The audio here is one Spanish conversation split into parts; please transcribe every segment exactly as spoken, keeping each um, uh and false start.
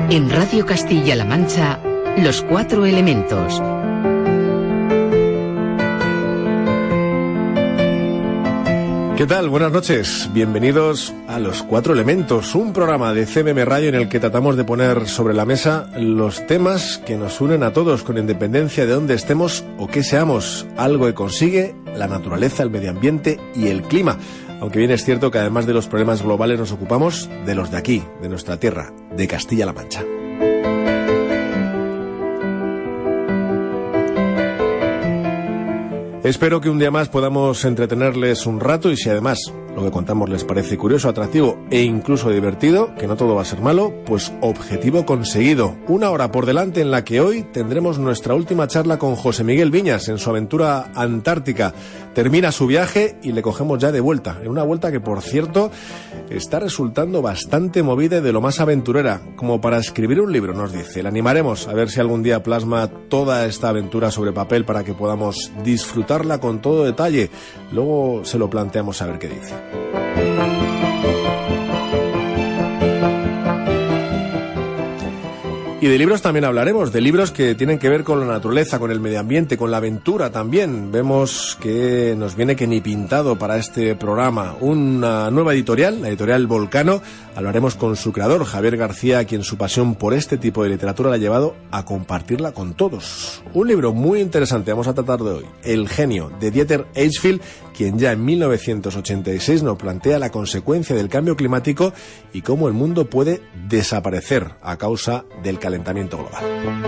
En Radio Castilla-La Mancha, Los Cuatro Elementos. ¿Qué tal? Buenas noches. Bienvenidos a Los Cuatro Elementos, un programa de C M M Radio en el que tratamos de poner sobre la mesa los temas que nos unen a todos, con independencia de dónde estemos o qué seamos. Algo que consigue la naturaleza, el medio ambiente y el clima. Aunque bien es cierto que además de los problemas globales nos ocupamos de los de aquí, de nuestra tierra, de Castilla-La Mancha. Espero que un día más podamos entretenerles un rato y si además lo que contamos les parece curioso, atractivo e incluso divertido, que no todo va a ser malo, pues objetivo conseguido. Una hora por delante en la que hoy tendremos nuestra última charla con José Miguel Viñas en su aventura antártica. Termina su viaje y le cogemos ya de vuelta, en una vuelta que por cierto está resultando bastante movida y de lo más aventurera, como para escribir un libro, nos dice. Le animaremos a ver si algún día plasma toda esta aventura sobre papel para que podamos disfrutarla con todo detalle. Luego se lo planteamos a ver qué dice. Y de libros también hablaremos, de libros que tienen que ver con la naturaleza, con el medio ambiente, con la aventura también. Vemos que nos viene que ni pintado para este programa una nueva editorial, la editorial Volcano. Hablaremos con su creador, Javier García, a quien su pasión por este tipo de literatura le ha llevado a compartirla con todos. Un libro muy interesante vamos a tratar de hoy, El genio, de Dieter Eichfeld, quien ya en mil novecientos ochenta y seis nos plantea la consecuencia del cambio climático y cómo el mundo puede desaparecer a causa del calentamiento global.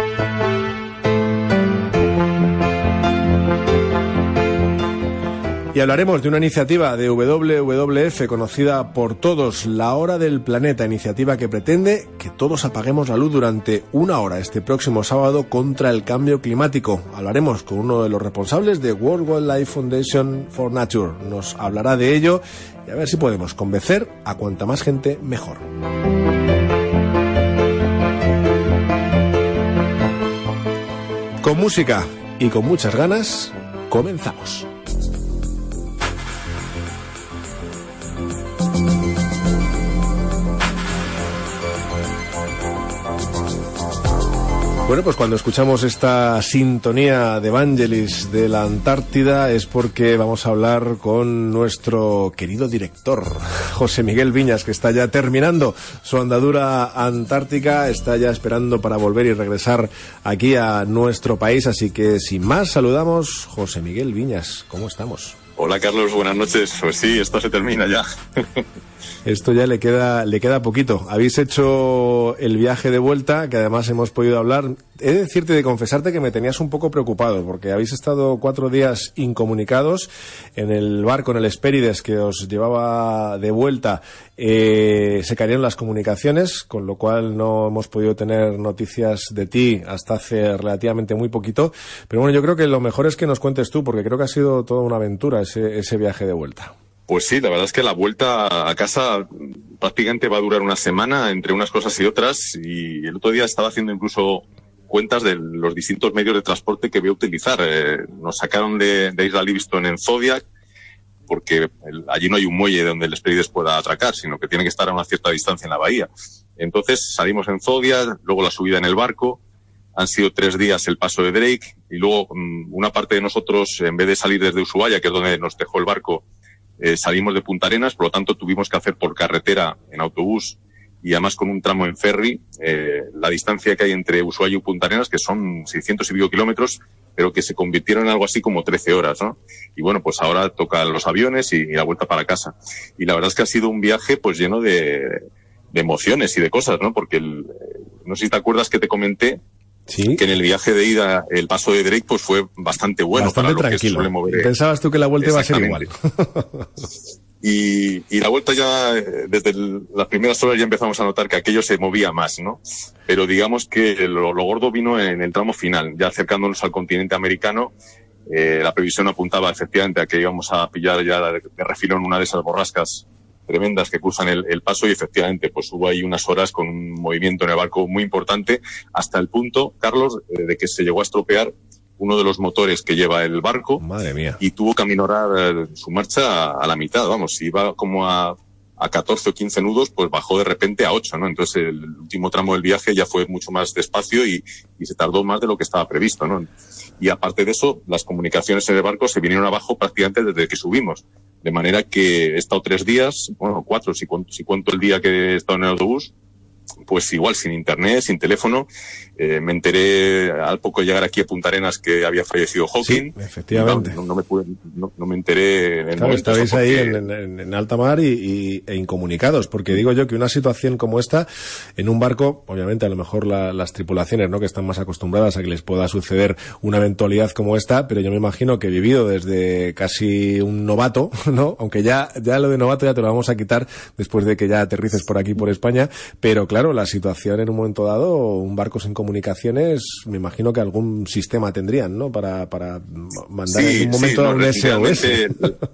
Y hablaremos de una iniciativa de W W F conocida por todos, La Hora del Planeta, iniciativa que pretende que todos apaguemos la luz durante una hora este próximo sábado contra el cambio climático. Hablaremos con uno de los responsables de World Wildlife Foundation for Nature. Nos hablará de ello y a ver si podemos convencer a cuanta más gente mejor. Con música y con muchas ganas, comenzamos. Bueno, pues cuando escuchamos esta sintonía de Vangelis de la Antártida es porque vamos a hablar con nuestro querido director, José Miguel Viñas, que está ya terminando su andadura antártica, está ya esperando para volver y regresar aquí a nuestro país. Así que sin más, saludamos José Miguel Viñas. ¿Cómo estamos? Hola Carlos, buenas noches. Pues sí, esto se termina ya. Esto ya le queda le queda poquito. Habéis hecho el viaje de vuelta, que además hemos podido hablar. He de decirte y de confesarte que me tenías un poco preocupado, porque habéis estado cuatro días incomunicados en el barco, en el Hespérides, que os llevaba de vuelta. Eh, se cayeron las comunicaciones, con lo cual no hemos podido tener noticias de ti hasta hace relativamente muy poquito. Pero bueno, yo creo que lo mejor es que nos cuentes tú, porque creo que ha sido toda una aventura ese, ese viaje de vuelta. Pues sí, la verdad es que la vuelta a casa prácticamente va a durar una semana entre unas cosas y otras, y el otro día estaba haciendo incluso cuentas de los distintos medios de transporte que voy a utilizar. Eh, nos sacaron de, de Isla Livingstone en Zodiac, porque el, allí no hay un muelle donde el Hespérides pueda atracar, sino que tiene que estar a una cierta distancia en la bahía. Entonces salimos en Zodiac, luego la subida en el barco, han sido tres días el paso de Drake, y luego um, una parte de nosotros, en vez de salir desde Ushuaia, que es donde nos dejó el barco, Eh, salimos de Punta Arenas, por lo tanto tuvimos que hacer por carretera en autobús y además con un tramo en ferry eh, la distancia que hay entre Ushuaia y Punta Arenas, que son seiscientos y pico kilómetros, pero que se convirtieron en algo así como trece horas, ¿no? Y bueno, pues ahora tocan los aviones y, y la vuelta para casa. Y la verdad es que ha sido un viaje pues lleno de, de emociones y de cosas, ¿no? Porque el, no sé si te acuerdas que te comenté, ¿sí?, que en el viaje de ida el paso de Drake pues fue bastante bueno, bastante para lo tranquilo. Que suele mover. Pensabas tú que la vuelta iba a ser igual. y, y la vuelta ya, desde el, las primeras horas ya empezamos a notar que aquello se movía más, ¿no? Pero digamos que lo, lo gordo vino en el tramo final, ya acercándonos al continente americano. Eh, la previsión apuntaba efectivamente a que íbamos a pillar ya de refilón una de esas borrascas tremendas que cruzan el, el paso, y efectivamente pues hubo ahí unas horas con un movimiento en el barco muy importante, hasta el punto, Carlos, eh, de que se llegó a estropear uno de los motores que lleva el barco. Madre mía. Y tuvo que aminorar eh, su marcha a, a la mitad, vamos, iba como a, a catorce o quince nudos, pues bajó de repente a ocho, ¿no? Entonces el último tramo del viaje ya fue mucho más despacio y, y se tardó más de lo que estaba previsto, ¿no? Y aparte de eso, las comunicaciones en el barco se vinieron abajo prácticamente desde que subimos. De manera que he estado tres días, bueno, cuatro, si cuento, si cuento el día que he estado en el autobús, pues igual, sin internet, sin teléfono. Eh, me enteré al poco de llegar aquí a Punta Arenas que había fallecido Hawking. Sí, efectivamente. No, no, no, me, pude, no, no me enteré en claro, estabais ahí en, en, en alta mar y, y, e incomunicados, porque digo yo que una situación como esta, en un barco, obviamente a lo mejor la, las tripulaciones, ¿no?, que están más acostumbradas a que les pueda suceder una eventualidad como esta, pero yo me imagino que vivido desde casi un novato, ¿no? Aunque ya, ya lo de novato ya te lo vamos a quitar después de que ya aterrices por aquí, por España, pero claro, la situación en un momento dado, un barco sin comunicaciones, me imagino que algún sistema tendrían, ¿no?, para, para mandar sí, en un momento sí, no, un S O S.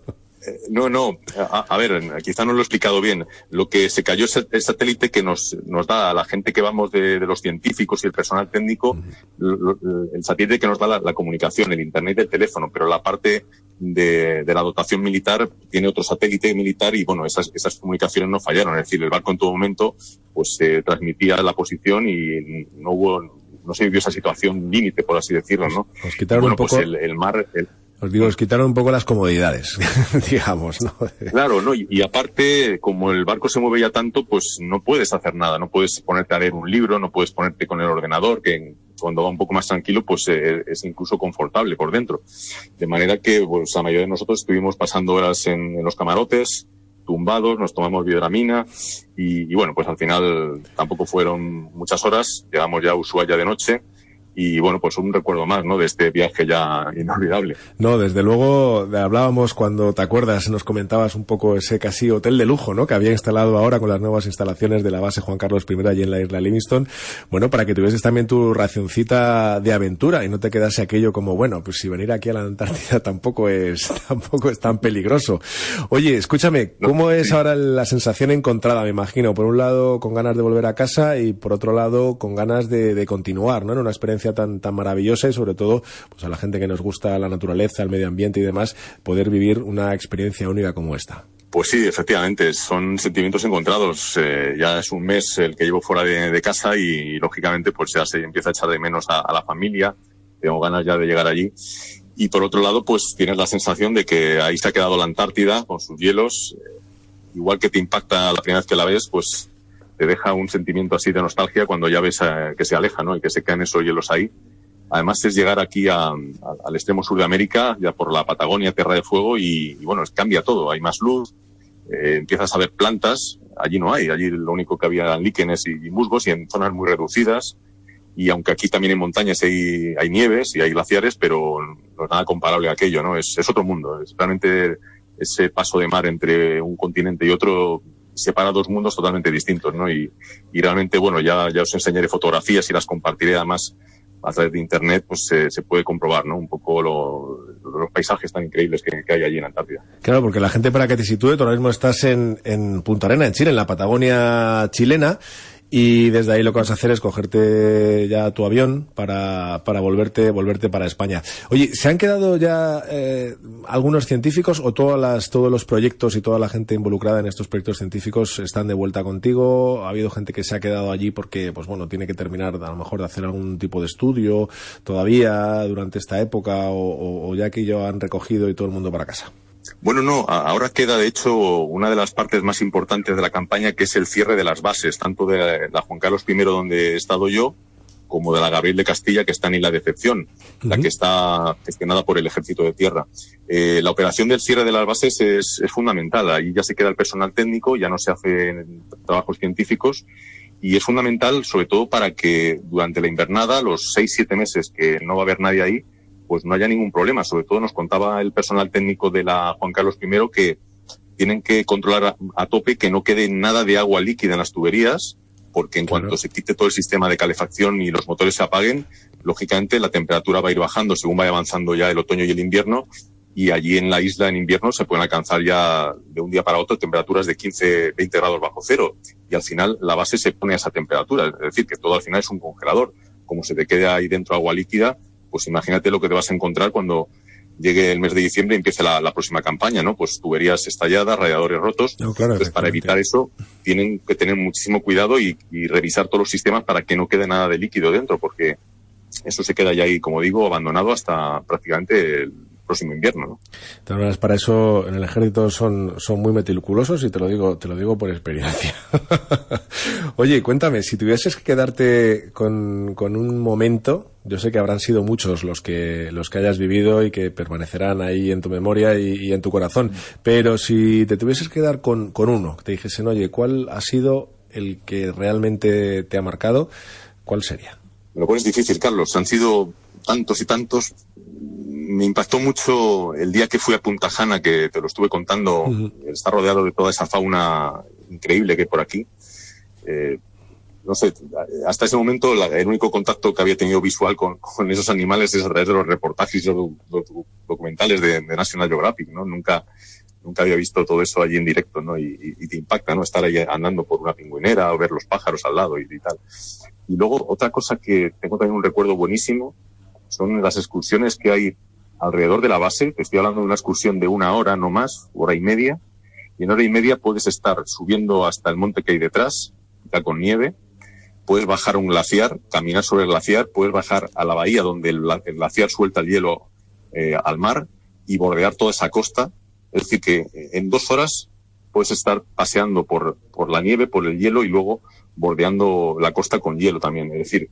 No, no, a, a ver, quizá no lo he explicado bien. Lo que se cayó es el satélite que nos, nos da a la gente que vamos de, de los científicos y el personal técnico, uh-huh. el satélite que nos da la, la comunicación, el internet y el teléfono, pero la parte de, de la dotación militar tiene otro satélite militar y, bueno, esas, esas comunicaciones no fallaron. Es decir, el barco en todo momento pues se eh, transmitía la posición y no hubo, no se vivió esa situación límite, por así decirlo, ¿no? Os quitaron bueno, un poco... pues el, el mar... El, Os digo, os quitaron un poco las comodidades, digamos, ¿no? Claro, ¿no? Y, y aparte, como el barco se mueve ya tanto, pues no puedes hacer nada. No puedes ponerte a leer un libro, no puedes ponerte con el ordenador, que cuando va un poco más tranquilo, pues eh, es incluso confortable por dentro. De manera que, pues, la mayoría de nosotros estuvimos pasando horas en, en los camarotes, tumbados, nos tomamos biodramina y, y, bueno, pues al final tampoco fueron muchas horas. Llegamos ya a Ushuaia de noche. Y bueno, pues un recuerdo más, ¿no?, de este viaje ya inolvidable. No, desde luego, hablábamos cuando, ¿te acuerdas?, nos comentabas un poco ese casi hotel de lujo, ¿no?, que había instalado ahora con las nuevas instalaciones de la base Juan Carlos primero allí en la isla Livingstone. Bueno, para que tuvieses también tu racioncita de aventura y no te quedase aquello como, bueno, pues si venir aquí a la Antártida tampoco es, tampoco es tan peligroso. Oye, escúchame, ¿cómo no, es sí. ahora la sensación encontrada, me imagino? Por un lado, con ganas de volver a casa y por otro lado, con ganas de, de continuar, ¿no?, en una experiencia tan tan maravillosa y sobre todo pues a la gente que nos gusta la naturaleza, el medio ambiente y demás, poder vivir una experiencia única como esta. Pues sí, efectivamente, son sentimientos encontrados. Eh, ya es un mes el que llevo fuera de, de casa y, y lógicamente pues ya se empieza a echar de menos a, a la familia. Tengo ganas ya de llegar allí. Y por otro lado, pues tienes la sensación de que ahí se ha quedado la Antártida con sus hielos. Eh, igual que te impacta la primera vez que la ves, pues te deja un sentimiento así de nostalgia cuando ya ves eh, que se aleja, ¿no?, y que se quedan esos hielos ahí. Además es llegar aquí a, a, al extremo sur de América, ya por la Patagonia, Tierra de Fuego, y, y bueno, cambia todo. Hay más luz, eh, empiezas a ver plantas, allí no hay, allí lo único que había eran líquenes y, y musgos y en zonas muy reducidas. Y aunque aquí también en montañas hay, hay nieves y hay glaciares, pero no es nada comparable a aquello, ¿no? Es, es otro mundo. Es realmente ese paso de mar entre un continente y otro separa dos mundos totalmente distintos, ¿no? Y, y realmente, bueno, ya, ya os enseñaré fotografías y las compartiré además a través de internet, pues se, se puede comprobar, ¿no?, un poco lo, los paisajes tan increíbles que, que hay allí en Antártida. Claro, porque la gente, para que te sitúe, tú ahora mismo estás en, en Punta Arenas, en Chile, en la Patagonia chilena, y desde ahí lo que vas a hacer es cogerte ya tu avión para, para volverte, volverte para España. Oye, ¿se han quedado ya eh, algunos científicos o todas las, todos los proyectos y toda la gente involucrada en estos proyectos científicos están de vuelta contigo? ¿Ha habido gente que se ha quedado allí porque, pues bueno, tiene que terminar a lo mejor de hacer algún tipo de estudio todavía durante esta época o, o, o ya que ellos han recogido y todo el mundo para casa? Bueno, no, ahora queda de hecho una de las partes más importantes de la campaña, que es el cierre de las bases, tanto de la Juan Carlos primero, donde he estado yo, como de la Gabriel de Castilla, que está en Isla Decepción, uh-huh. la que está gestionada por el Ejército de Tierra. Eh, la operación del cierre de las bases es, es fundamental. Ahí ya se queda el personal técnico, ya no se hacen trabajos científicos, y es fundamental sobre todo para que durante la invernada, los seis, siete meses que no va a haber nadie ahí, pues no haya ningún problema. Sobre todo nos contaba el personal técnico de la Juan Carlos primero que tienen que controlar a, a tope que no quede nada de agua líquida en las tuberías, porque en claro. cuanto se quite todo el sistema de calefacción y los motores se apaguen, lógicamente la temperatura va a ir bajando según vaya avanzando ya el otoño y el invierno, y allí en la isla en invierno se pueden alcanzar ya de un día para otro temperaturas de quince, veinte grados bajo cero, y al final la base se pone a esa temperatura, es decir, que todo al final es un congelador. Como se te quede ahí dentro agua líquida, pues imagínate lo que te vas a encontrar cuando llegue el mes de diciembre y empiece la, la próxima campaña, ¿no? Pues tuberías estalladas, radiadores rotos. No, claro, entonces, para evitar eso, tienen que tener muchísimo cuidado y, y revisar todos los sistemas para que no quede nada de líquido dentro, porque eso se queda ya ahí, como digo, abandonado hasta prácticamente el próximo invierno, ¿no? De todas maneras, para eso en el ejército son, son muy meticulosos y te lo digo, te lo digo por experiencia. Oye, cuéntame, si tuvieses que quedarte con, con un momento, yo sé que habrán sido muchos los que, los que hayas vivido y que permanecerán ahí en tu memoria y, y en tu corazón, pero si te tuvieses que quedar con, con uno, que te dijesen, oye, ¿cuál ha sido el que realmente te ha marcado? ¿Cuál sería? Me lo pones difícil, Carlos. Han sido tantos y tantos. Me impactó mucho el día que fui a Punta Jana, que te lo estuve contando. Uh-huh. Está rodeado de toda esa fauna increíble que hay por aquí. Eh, no sé, hasta ese momento la, el único contacto que había tenido visual con, con esos animales es a través de los reportajes y los, los documentales de, de National Geographic, ¿no? Nunca, nunca había visto todo eso allí en directo, ¿no? Y, y, y te impacta, ¿no? Estar ahí andando por una pingüinera o ver los pájaros al lado y, y tal. Y luego, otra cosa que tengo también un recuerdo buenísimo son las excursiones que hay alrededor de la base. Te estoy hablando de una excursión de una hora, no más, hora y media. Y en hora y media puedes estar subiendo hasta el monte que hay detrás, ya con nieve. Puedes bajar a un glaciar, caminar sobre el glaciar. Puedes bajar a la bahía donde el, el glaciar suelta el hielo eh, al mar y bordear toda esa costa. Es decir, que en dos horas puedes estar paseando por, por la nieve, por el hielo y luego bordeando la costa con hielo también. Es decir,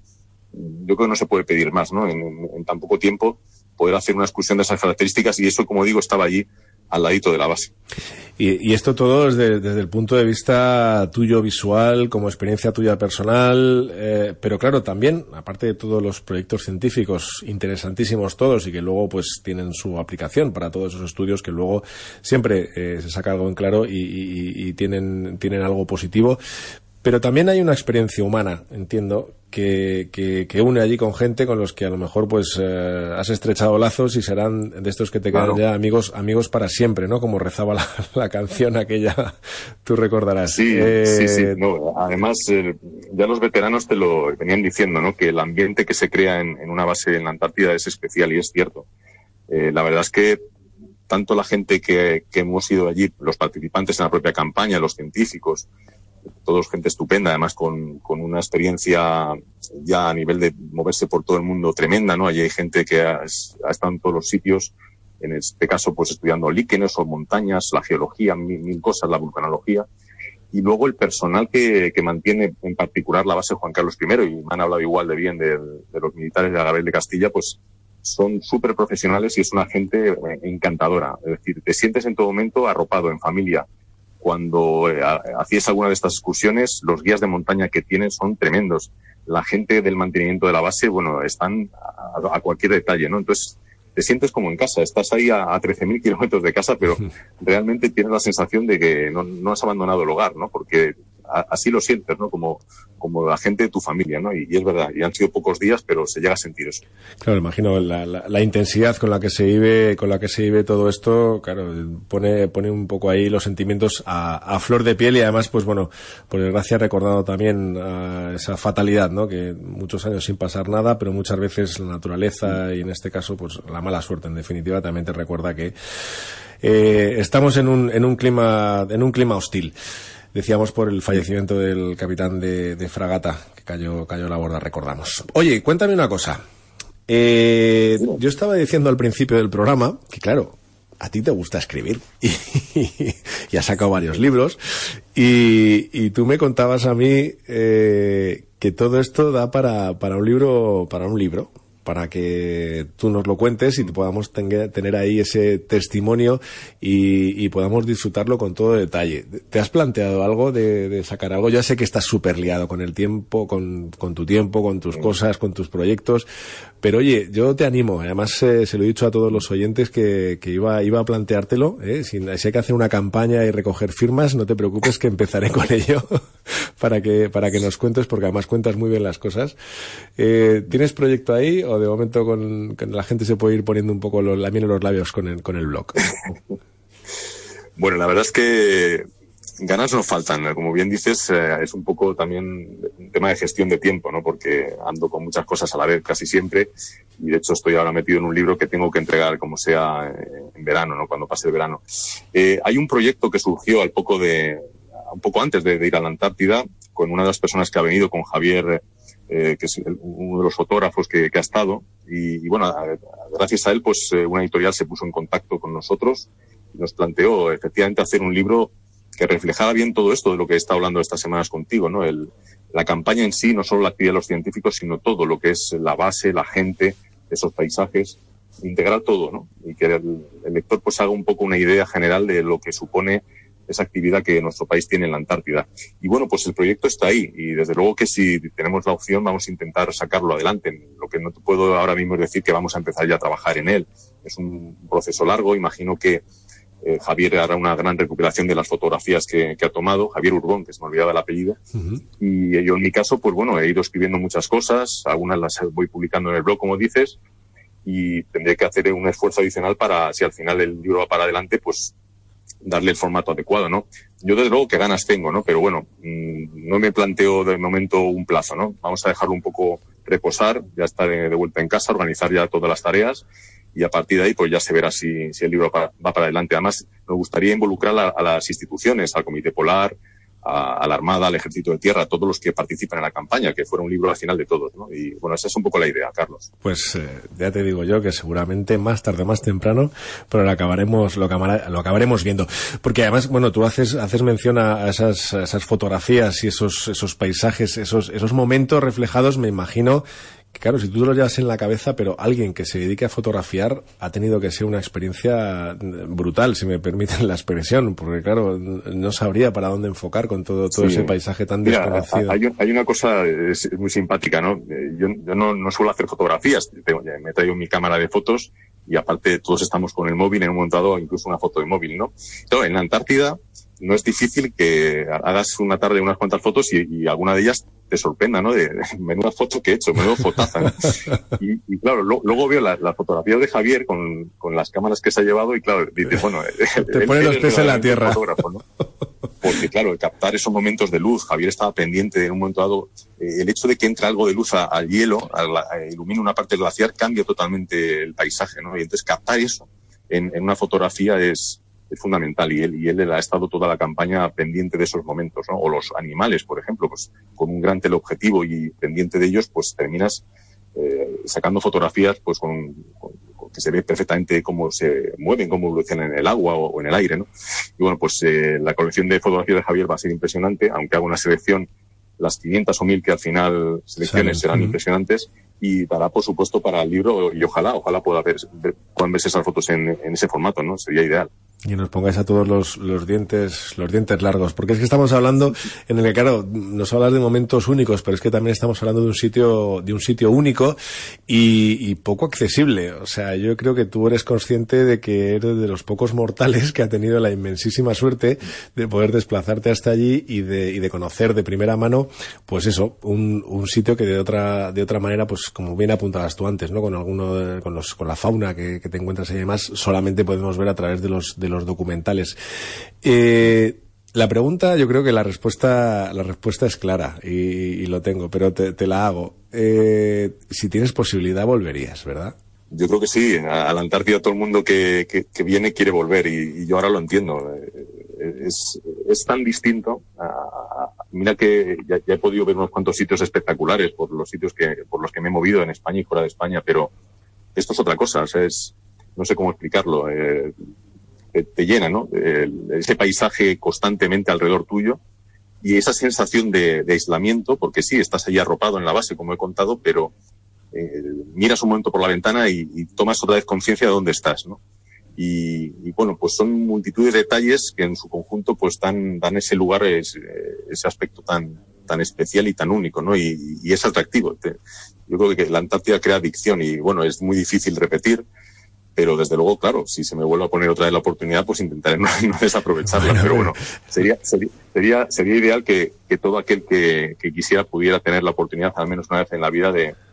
yo creo que no se puede pedir más, ¿no? En, en, en tan poco tiempo poder hacer una excursión de esas características, y eso, como digo, estaba allí al ladito de la base. Y, y esto todo desde, desde el punto de vista tuyo visual, como experiencia tuya personal, eh, pero claro, también, aparte de todos los proyectos científicos interesantísimos todos y que luego pues tienen su aplicación para todos esos estudios que luego siempre eh, se saca algo en claro y, y, y tienen, tienen algo positivo. Pero también hay una experiencia humana, entiendo, que, que, que une allí con gente con los que a lo mejor pues eh, has estrechado lazos y serán de estos que te quedan claro. ya amigos amigos para siempre, ¿no? Como rezaba la, la canción aquella, tú recordarás. Sí, eh... sí, sí. No, además, eh, ya los veteranos te lo venían diciendo, ¿no? Que el ambiente que se crea en, en una base en la Antártida es especial, y es cierto. Eh, la verdad es que tanto la gente que, que hemos ido allí, los participantes en la propia campaña, los científicos, todos gente estupenda, además con, con una experiencia ya a nivel de moverse por todo el mundo tremenda, ¿no? Allí hay gente que ha, ha estado en todos los sitios, en este caso pues estudiando líquenes o montañas, la geología, mil, mil cosas, la vulcanología, y luego el personal que, que mantiene en particular la base Juan Carlos primero, y me han hablado igual de bien de, de los militares de Agabel de Castilla, pues son súper profesionales y es una gente encantadora. Es decir, te sientes en todo momento arropado en familia. Cuando eh, hacías alguna de estas excursiones, los guías de montaña que tienen son tremendos. La gente del mantenimiento de la base, bueno, están a, a cualquier detalle, ¿no? Entonces, te sientes como en casa. Estás ahí a, a trece mil kilómetros de casa, pero realmente tienes la sensación de que no, no has abandonado el hogar, ¿no? Porque a, así lo sientes, ¿no? Como, como la gente de tu familia, ¿no? Y, y es verdad, y han sido pocos días, pero se llega a sentir eso. Claro, imagino la, la, la intensidad con la que se vive, con la que se vive todo esto, claro, pone, pone un poco ahí los sentimientos a, a flor de piel, y además, pues bueno, por desgracia recordado también uh, esa fatalidad, ¿no? Que muchos años sin pasar nada, pero muchas veces la naturaleza y en este caso, pues la mala suerte, en definitiva, también te recuerda que eh, estamos en un, en un clima, en un clima hostil. Decíamos por el fallecimiento del capitán de, de fragata que cayó, cayó a la borda, recordamos. Oye, cuéntame una cosa. Eh, yo estaba diciendo al principio del programa que, claro, a ti te gusta escribir y, y has sacado varios libros y, y tú me contabas a mí eh, que todo esto da para, para un libro, para un libro. para que tú nos lo cuentes y podamos tener, tener ahí ese testimonio y, y podamos disfrutarlo con todo detalle. ¿Te has planteado algo de, de sacar algo? Ya sé que estás súper liado con el tiempo, con, con tu tiempo, con tus cosas, con tus proyectos, pero oye, yo te animo, además eh, se lo he dicho a todos los oyentes que, que iba, iba a planteártelo, ¿eh? Si, si hay que hacer una campaña y recoger firmas, no te preocupes que empezaré con ello para que, para que nos cuentes, porque además cuentas muy bien las cosas. Eh, ¿Tienes proyecto ahí o de momento con, con la gente se puede ir poniendo un poco los, la miel en los labios con el, con el blog? Bueno, la verdad es que ganas nos faltan. Como bien dices, eh, es un poco también un tema de gestión de tiempo, ¿no? Porque ando con muchas cosas a la vez casi siempre, y de hecho estoy ahora metido en un libro que tengo que entregar como sea en verano, ¿no? Cuando pase el verano. Eh, hay un proyecto que surgió al poco de, un poco antes de, de ir a la Antártida, con una de las personas que ha venido, con Javier, eh, que es el, uno de los fotógrafos que, que ha estado, y, y bueno, a, a, gracias a él, pues eh, una editorial se puso en contacto con nosotros y nos planteó efectivamente hacer un libro que reflejara bien todo esto de lo que he estado hablando estas semanas contigo, ¿no? El, la campaña en sí, no solo la actividad de los científicos, sino todo lo que es la base, la gente, esos paisajes, integrar todo, ¿no? Y que el, el lector pues haga un poco una idea general de lo que supone esa actividad que nuestro país tiene en la Antártida. Y bueno, pues el proyecto está ahí, y desde luego que si tenemos la opción vamos a intentar sacarlo adelante. Lo que no te puedo ahora mismo es decir que vamos a empezar ya a trabajar en él. Es un proceso largo, imagino que Eh, Javier hará una gran recuperación de las fotografías que, que ha tomado, Javier Urbón, que se me olvidaba el apellido, uh-huh. Y yo en mi caso, pues bueno, he ido escribiendo muchas cosas, algunas las voy publicando en el blog, como dices, y tendré que hacer un esfuerzo adicional para, si al final el libro va para adelante, pues darle el formato adecuado, ¿no? Yo desde luego que ganas tengo, ¿no? Pero bueno, mmm, no me planteo de momento un plazo, ¿no? Vamos a dejarlo un poco reposar, ya estar de, de vuelta en casa, organizar ya todas las tareas, y a partir de ahí pues ya se verá si, si el libro va, va para adelante. Además, me gustaría involucrar a, a las instituciones, al Comité Polar, a, a la Armada, al Ejército de Tierra, a todos los que participan en la campaña, que fuera un libro al final de todos, ¿no? Y bueno, esa es un poco la idea, Carlos. Pues eh, ya te digo yo que seguramente más tarde, más temprano, pero lo acabaremos, lo, acabará, lo acabaremos viendo. Porque además, bueno, tú haces, haces mención a esas, a esas fotografías y esos, esos paisajes, esos, esos momentos reflejados, me imagino. Claro, si tú lo llevas en la cabeza, pero alguien que se dedique a fotografiar ha tenido que ser una experiencia brutal, si me permiten la expresión, porque claro, no sabría para dónde enfocar con todo, todo sí. ese paisaje tan Mira, desconocido. Hay, hay una cosa es muy simpática, ¿no? Yo, yo no, no suelo hacer fotografías, me he traído mi cámara de fotos y aparte todos estamos con el móvil, en un momento dado incluso una foto de móvil, ¿no? Entonces, en la Antártida no es difícil que hagas una tarde unas cuantas fotos y, y alguna de ellas te sorprenda, ¿no? De, de menuda foto que he hecho, menuda fotaza, ¿no? Y, y claro, lo, luego veo las la fotografías de Javier con, con las cámaras que se ha llevado y claro, dices, bueno... Te pone los pies en la tierra. ¿No? Porque claro, el captar esos momentos de luz, Javier estaba pendiente de en un momento dado, eh, el hecho de que entre algo de luz a, al hielo, a la, a ilumina una parte del glaciar, cambia totalmente el paisaje, ¿no? Y entonces captar eso en, en una fotografía es... es fundamental, y él, y él ha estado toda la campaña pendiente de esos momentos, ¿no? O los animales, por ejemplo, pues con un gran teleobjetivo y pendiente de ellos, pues terminas eh, sacando fotografías pues con, con, con que se ve perfectamente cómo se mueven, cómo evolucionan en el agua o, o en el aire, ¿no? Y bueno, pues eh, la colección de fotografías de Javier va a ser impresionante, aunque haga una selección, las quinientas o mil que al final selecciones serán uh-huh. impresionantes, y dará, por supuesto, para el libro, y ojalá, ojalá pueda ver, ver puedan verse esas fotos en, en ese formato, ¿no? Sería ideal. Y nos pongáis a todos los, los dientes, los dientes largos, porque es que estamos hablando en el que, claro, nos hablas de momentos únicos, pero es que también estamos hablando de un sitio, de un sitio único y, y poco accesible. O sea, yo creo que tú eres consciente de que eres de los pocos mortales que ha tenido la inmensísima suerte de poder desplazarte hasta allí y de, y de conocer de primera mano, pues eso, un, un sitio que de otra, de otra manera, pues como bien apuntabas tú antes, ¿no? Con alguno, de, con los, con la fauna que, que te encuentras ahí y demás, solamente podemos ver a través de los, de los documentales. Eh, la pregunta, yo creo que la respuesta, la respuesta es clara y, y lo tengo, pero te, te la hago. Eh, si tienes posibilidad, volverías, ¿verdad? Yo creo que sí. A la Antártida todo el mundo que, que, que viene quiere volver y, y yo ahora lo entiendo. Es, es tan distinto. A, a, mira que ya, ya he podido ver unos cuantos sitios espectaculares por los sitios que, por los que me he movido en España y fuera de España, pero esto es otra cosa. O sea, es, no sé cómo explicarlo. Eh, te llena, ¿no? El, ese paisaje constantemente alrededor tuyo y esa sensación de, de aislamiento, porque sí, estás ahí arropado en la base, como he contado, pero eh, miras un momento por la ventana y, y tomas otra vez conciencia de dónde estás, ¿no? Y, y bueno, pues son multitud de detalles que en su conjunto pues dan, dan ese lugar, ese, ese aspecto tan, tan especial y tan único, ¿no? Y, y es atractivo. Te, yo creo que la Antártida crea adicción y bueno, es muy difícil repetir. Pero desde luego, claro, si se me vuelve a poner otra vez la oportunidad, pues intentaré no, no desaprovecharla. Bueno, pero bueno, sería, sería, sería, sería ideal que, que todo aquel que, que quisiera pudiera tener la oportunidad, al menos una vez en la vida, de,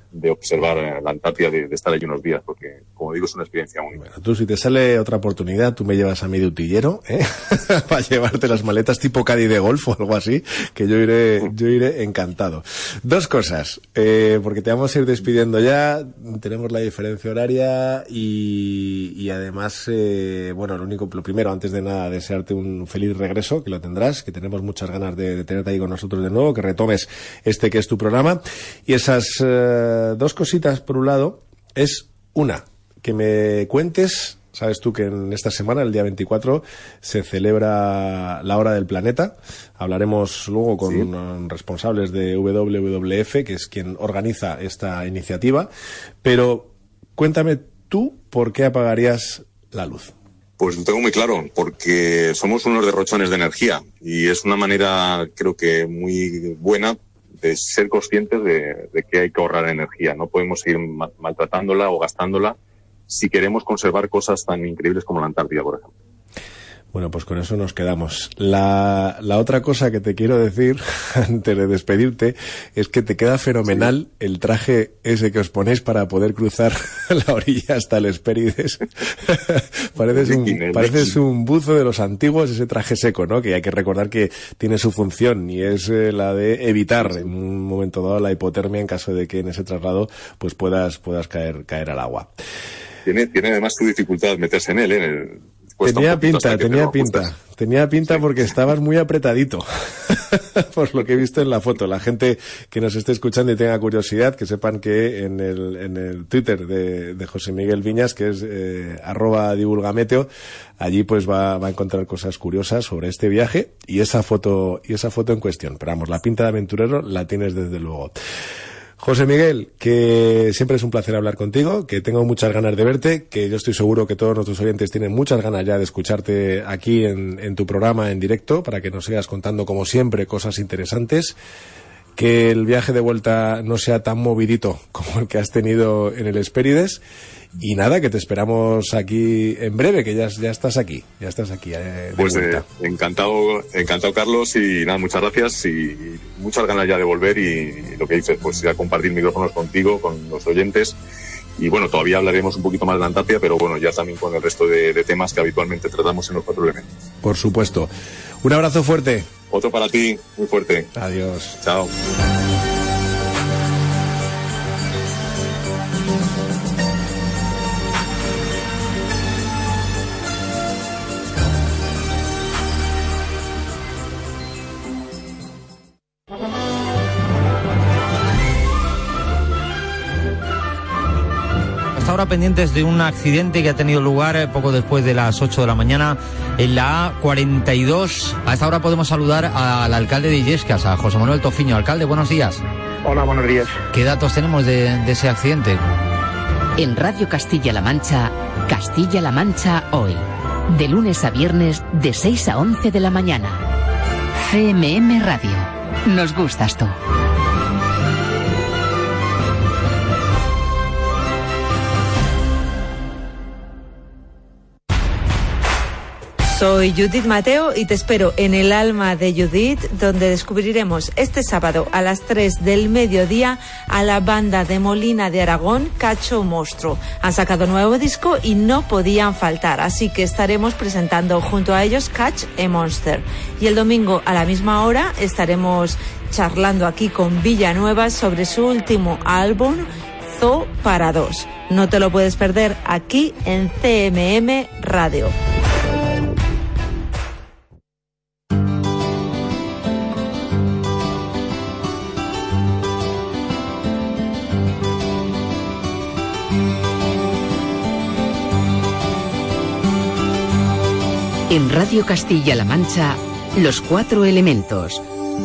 de observar la Antártida, de, de estar allí unos días, porque, como digo, es una experiencia única. Bueno, tú, si te sale otra oportunidad, tú me llevas a mi de utillero, ¿eh? Para llevarte las maletas tipo Cádiz de golf o algo así, que yo iré, yo iré encantado. Dos cosas, eh, porque te vamos a ir despidiendo ya, tenemos la diferencia horaria y, y además, eh, bueno, lo único, lo primero, antes de nada, desearte un feliz regreso, que lo tendrás, que tenemos muchas ganas de, de tenerte ahí con nosotros de nuevo, que retomes este que es tu programa. Y esas eh, dos cositas, por un lado, es una, que me cuentes, sabes tú que en esta semana, el día veinticuatro, se celebra la Hora del Planeta. Hablaremos luego con sí. responsables de doble u doble u doble u efe, que es quien organiza esta iniciativa. Pero cuéntame tú, ¿por qué apagarías la luz? Pues lo tengo muy claro, porque somos unos derrochones de energía y es una manera, creo que muy buena, de ser conscientes de, de que hay que ahorrar energía. No podemos seguir ma- maltratándola o gastándola si queremos conservar cosas tan increíbles como la Antártida, por ejemplo. Bueno, pues con eso nos quedamos. La, la otra cosa que te quiero decir, antes de despedirte, es que te queda fenomenal sí. el traje ese que os ponéis para poder cruzar la orilla hasta el Hespérides. pareces, un, pareces un buzo de los antiguos, ese traje seco, ¿no? Que hay que recordar que tiene su función y es eh, la de evitar en un momento dado la hipotermia en caso de que en ese traslado pues puedas, puedas caer, caer al agua. Tiene, tiene además su dificultad meterse en él, ¿eh? En el... Tenía pinta, tenía pinta, tenía pinta sí. porque estabas muy apretadito, por lo que he visto en la foto. La gente que nos esté escuchando y tenga curiosidad, que sepan que en el, en el Twitter de, de José Miguel Viñas, que es eh, arroba divulgameteo, allí pues va, va a encontrar cosas curiosas sobre este viaje y esa foto, y esa foto en cuestión. Pero vamos, la pinta de aventurero la tienes desde luego. José Miguel, que siempre es un placer hablar contigo, que tengo muchas ganas de verte, que yo estoy seguro que todos nuestros oyentes tienen muchas ganas ya de escucharte aquí en, en tu programa en directo, para que nos sigas contando como siempre cosas interesantes, que el viaje de vuelta no sea tan movidito como el que has tenido en el Hespérides. Y nada, que te esperamos aquí en breve, que ya, ya estás aquí, ya estás aquí. Eh, pues eh, encantado, encantado Carlos, y nada, muchas gracias y, y muchas ganas ya de volver y, y lo que dices, pues ya compartir micrófonos contigo, con los oyentes. Y bueno, todavía hablaremos un poquito más de la Antártida, pero bueno, ya también con el resto de, de temas que habitualmente tratamos en los cuatro elementos. Por supuesto. Un abrazo fuerte. Otro para ti, muy fuerte. Adiós. Chao. Ahora pendientes de un accidente que ha tenido lugar poco después de las ocho de la mañana en la A cuarenta y dos. A esta hora podemos saludar al alcalde de Illescas, a José Manuel Tofiño. Alcalde, buenos días. Hola, buenos días. ¿Qué datos tenemos de, de ese accidente? En Radio Castilla-La Mancha, Castilla-La Mancha hoy. De lunes a viernes, de seis a once de la mañana. C M M Radio. Nos gustas tú. Soy Judith Mateo y te espero en El Alma de Judith, donde descubriremos este sábado a las tres del mediodía a la banda de Molina de Aragón, Cacho Monstruo. Han sacado nuevo disco y no podían faltar, así que estaremos presentando junto a ellos Catch a Monster. Y el domingo a la misma hora estaremos charlando aquí con Villanueva sobre su último álbum, Zoo para dos. No te lo puedes perder aquí en C M M Radio. En Radio Castilla-La Mancha, Los Cuatro Elementos.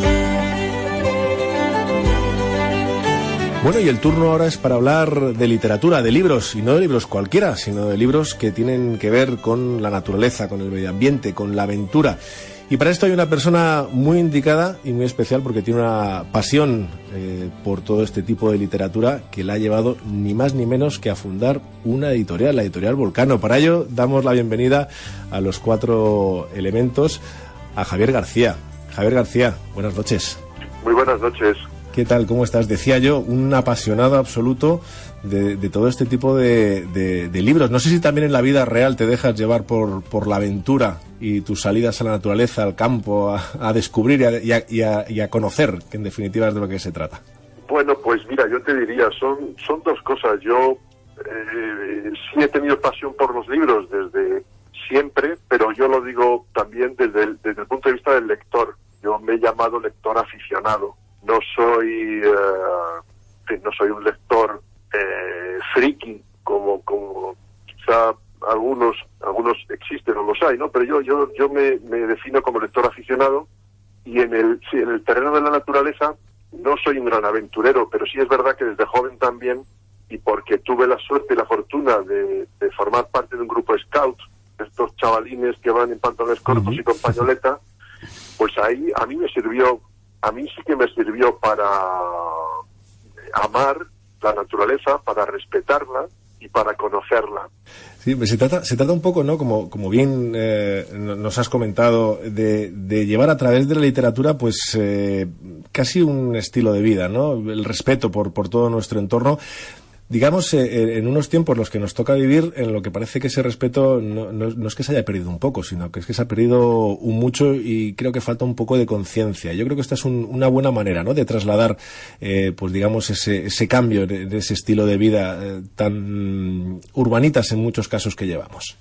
Bueno, y el turno ahora es para hablar de literatura, de libros, y no de libros cualquiera, sino de libros que tienen que ver con la naturaleza, con el medio ambiente, con la aventura. Y para esto hay una persona muy indicada y muy especial, porque tiene una pasión eh, por todo este tipo de literatura que la ha llevado ni más ni menos que a fundar una editorial, la editorial Volcano. Para ello damos la bienvenida a Los Cuatro Elementos a Javier García. Javier García, buenas noches. Muy buenas noches. ¿Qué tal? ¿Cómo estás? Decía yo, un apasionado absoluto de, de todo este tipo de, de, de libros. No sé si también en la vida real te dejas llevar por, por la aventura y tus salidas a la naturaleza, al campo, a, a descubrir y a, y, a, y, a, y a conocer, que en definitiva es de lo que se trata. Bueno, pues mira, yo te diría, son, son dos cosas. Yo eh, sí he tenido pasión por los libros desde siempre, pero yo lo digo también desde el, desde el punto de vista del lector. Yo me he llamado lector aficionado. No soy eh, no soy un lector eh, friki como como quizá algunos algunos existen o los hay, ¿no? Pero yo yo yo me, me defino como lector aficionado, y en el sí, en el terreno de la naturaleza no soy un gran aventurero, pero sí es verdad que desde joven también, y porque tuve la suerte y la fortuna de, de formar parte de un grupo scout, estos chavalines que van en pantalones cortos uh-huh. y con pañoleta, pues ahí a mí me sirvió, a mí sí que me sirvió para amar la naturaleza, para respetarla y para conocerla. Sí, se trata, se trata un poco, ¿no? Como, como bien eh, nos has comentado, de, de llevar a través de la literatura, pues eh, casi un estilo de vida, ¿no? El respeto por, por todo nuestro entorno. Digamos, eh, en unos tiempos los que nos toca vivir, en lo que parece que ese respeto no, no, no es que se haya perdido un poco, sino que es que se ha perdido un mucho, y creo que falta un poco de conciencia. Yo creo que esta es un, una buena manera, ¿no?, de trasladar, eh, pues digamos, ese, ese cambio de, de ese estilo de vida eh, tan urbanitas en muchos casos que llevamos.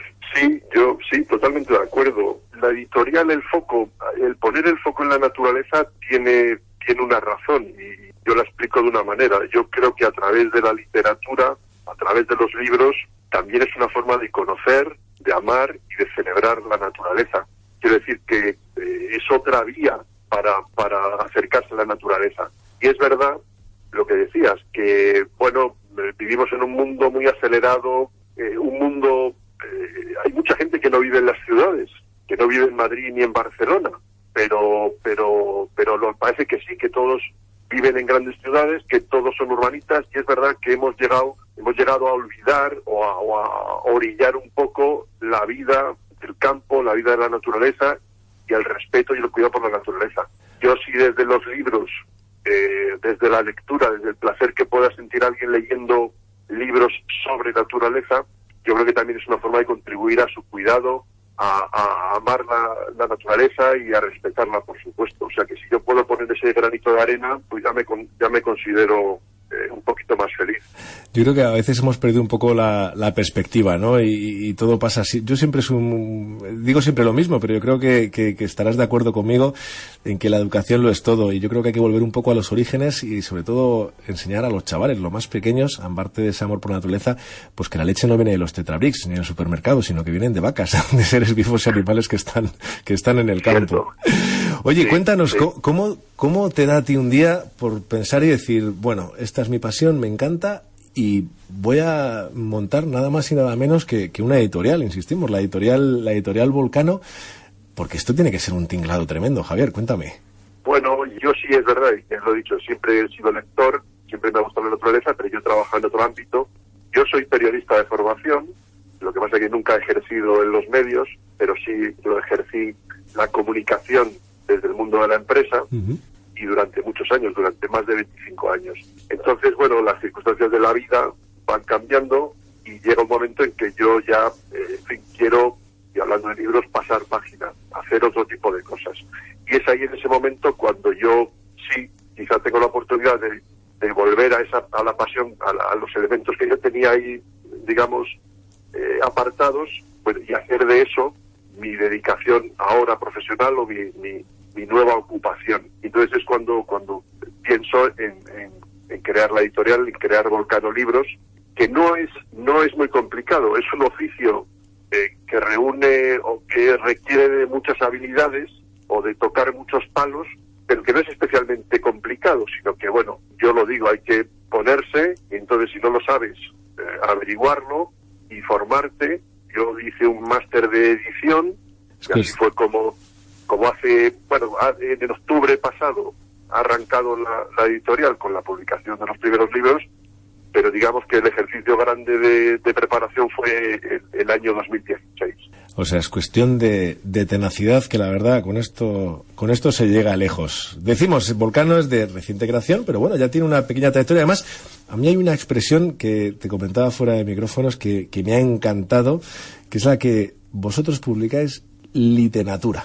Sí, yo sí, totalmente de acuerdo. La editorial, el foco, el poner el foco en la naturaleza tiene, tiene una razón, y yo la explico de una manera. Yo creo que a través de la literatura, a través de los libros, también es una forma de conocer, de amar y de celebrar la naturaleza. Quiero decir que eh, es otra vía para, para acercarse a la naturaleza. Y es verdad lo que decías, que, bueno, eh, vivimos en un mundo muy acelerado, eh, un mundo... Eh, hay mucha gente que no vive en las ciudades, que no vive en Madrid ni en Barcelona, pero, pero, pero lo, parece que sí, que todos viven en grandes ciudades, que todos son urbanitas, y es verdad que hemos llegado hemos llegado a olvidar o a, o a orillar un poco la vida del campo, la vida de la naturaleza y el respeto y el cuidado por la naturaleza. Yo sí, desde los libros, eh, desde la lectura, desde el placer que pueda sentir alguien leyendo libros sobre naturaleza, yo creo que también es una forma de contribuir a su cuidado, A, a amar la, la naturaleza y a respetarla, por supuesto. O sea que si yo puedo poner ese granito de arena, pues ya me, ya me considero eh, un poquito más feliz. Yo creo que a veces hemos perdido un poco la, la perspectiva, ¿no? Y, y todo pasa así. Yo siempre soy un, digo siempre lo mismo, pero yo creo que, que, que estarás de acuerdo conmigo en que la educación lo es todo. Y yo creo que hay que volver un poco a los orígenes y sobre todo enseñar a los chavales, los más pequeños, aparte de ese amor por la naturaleza, pues que la leche no viene de los Tetrabricks ni del supermercado, sino que vienen de vacas, de seres vivos y animales que están, que están en el campo. Cierto. Oye, sí, cuéntanos, sí. ¿cómo, ¿cómo te da a ti un día por pensar y decir, bueno, esta es mi pasión, me encanta, y voy a montar nada más y nada menos que, que una editorial, insistimos, la editorial, la editorial Volcano, porque esto tiene que ser un tinglado tremendo? Javier, cuéntame. Bueno, yo sí, es verdad, y lo he dicho, siempre he sido lector, siempre me ha gustado la naturaleza, pero yo trabajo en otro ámbito. Yo soy periodista de formación, lo que pasa es que nunca he ejercido en los medios, pero sí lo ejercí la comunicación desde el mundo de la empresa, uh-huh. y durante muchos años, durante más de veinticinco años. Entonces, bueno, las circunstancias de la vida van cambiando y llega un momento en que yo ya, eh, en fin, quiero, y hablando de libros, pasar página, hacer otro tipo de cosas. Y es ahí en ese momento cuando yo sí, quizás tengo la oportunidad de, de volver a esa a la pasión, a, la, a los elementos que yo tenía ahí, digamos, eh, apartados, pues, y hacer de eso mi dedicación ahora profesional o mi, mi, mi nueva ocupación. Entonces es cuando cuando pienso en, en, en crear la editorial, en crear Volcano Libros, que no es no es muy complicado, es un oficio eh, que reúne o que requiere de muchas habilidades o de tocar muchos palos, pero que no es especialmente complicado, sino que, bueno, yo lo digo, hay que ponerse, y entonces si no lo sabes, eh, averiguarlo y formarte. Yo hice un máster de edición, y así fue como, como hace, bueno, en octubre pasado ha arrancado la, la editorial con la publicación de los primeros libros, pero digamos que el ejercicio grande de, de preparación fue el, el año dos mil dieciséis. O sea, es cuestión de, de tenacidad, que la verdad con esto con esto se llega lejos. Decimos, Volcano es de reciente creación, pero bueno, ya tiene una pequeña trayectoria. Además, a mí hay una expresión que te comentaba fuera de micrófonos que, que me ha encantado, que es la que vosotros publicáis, literatura.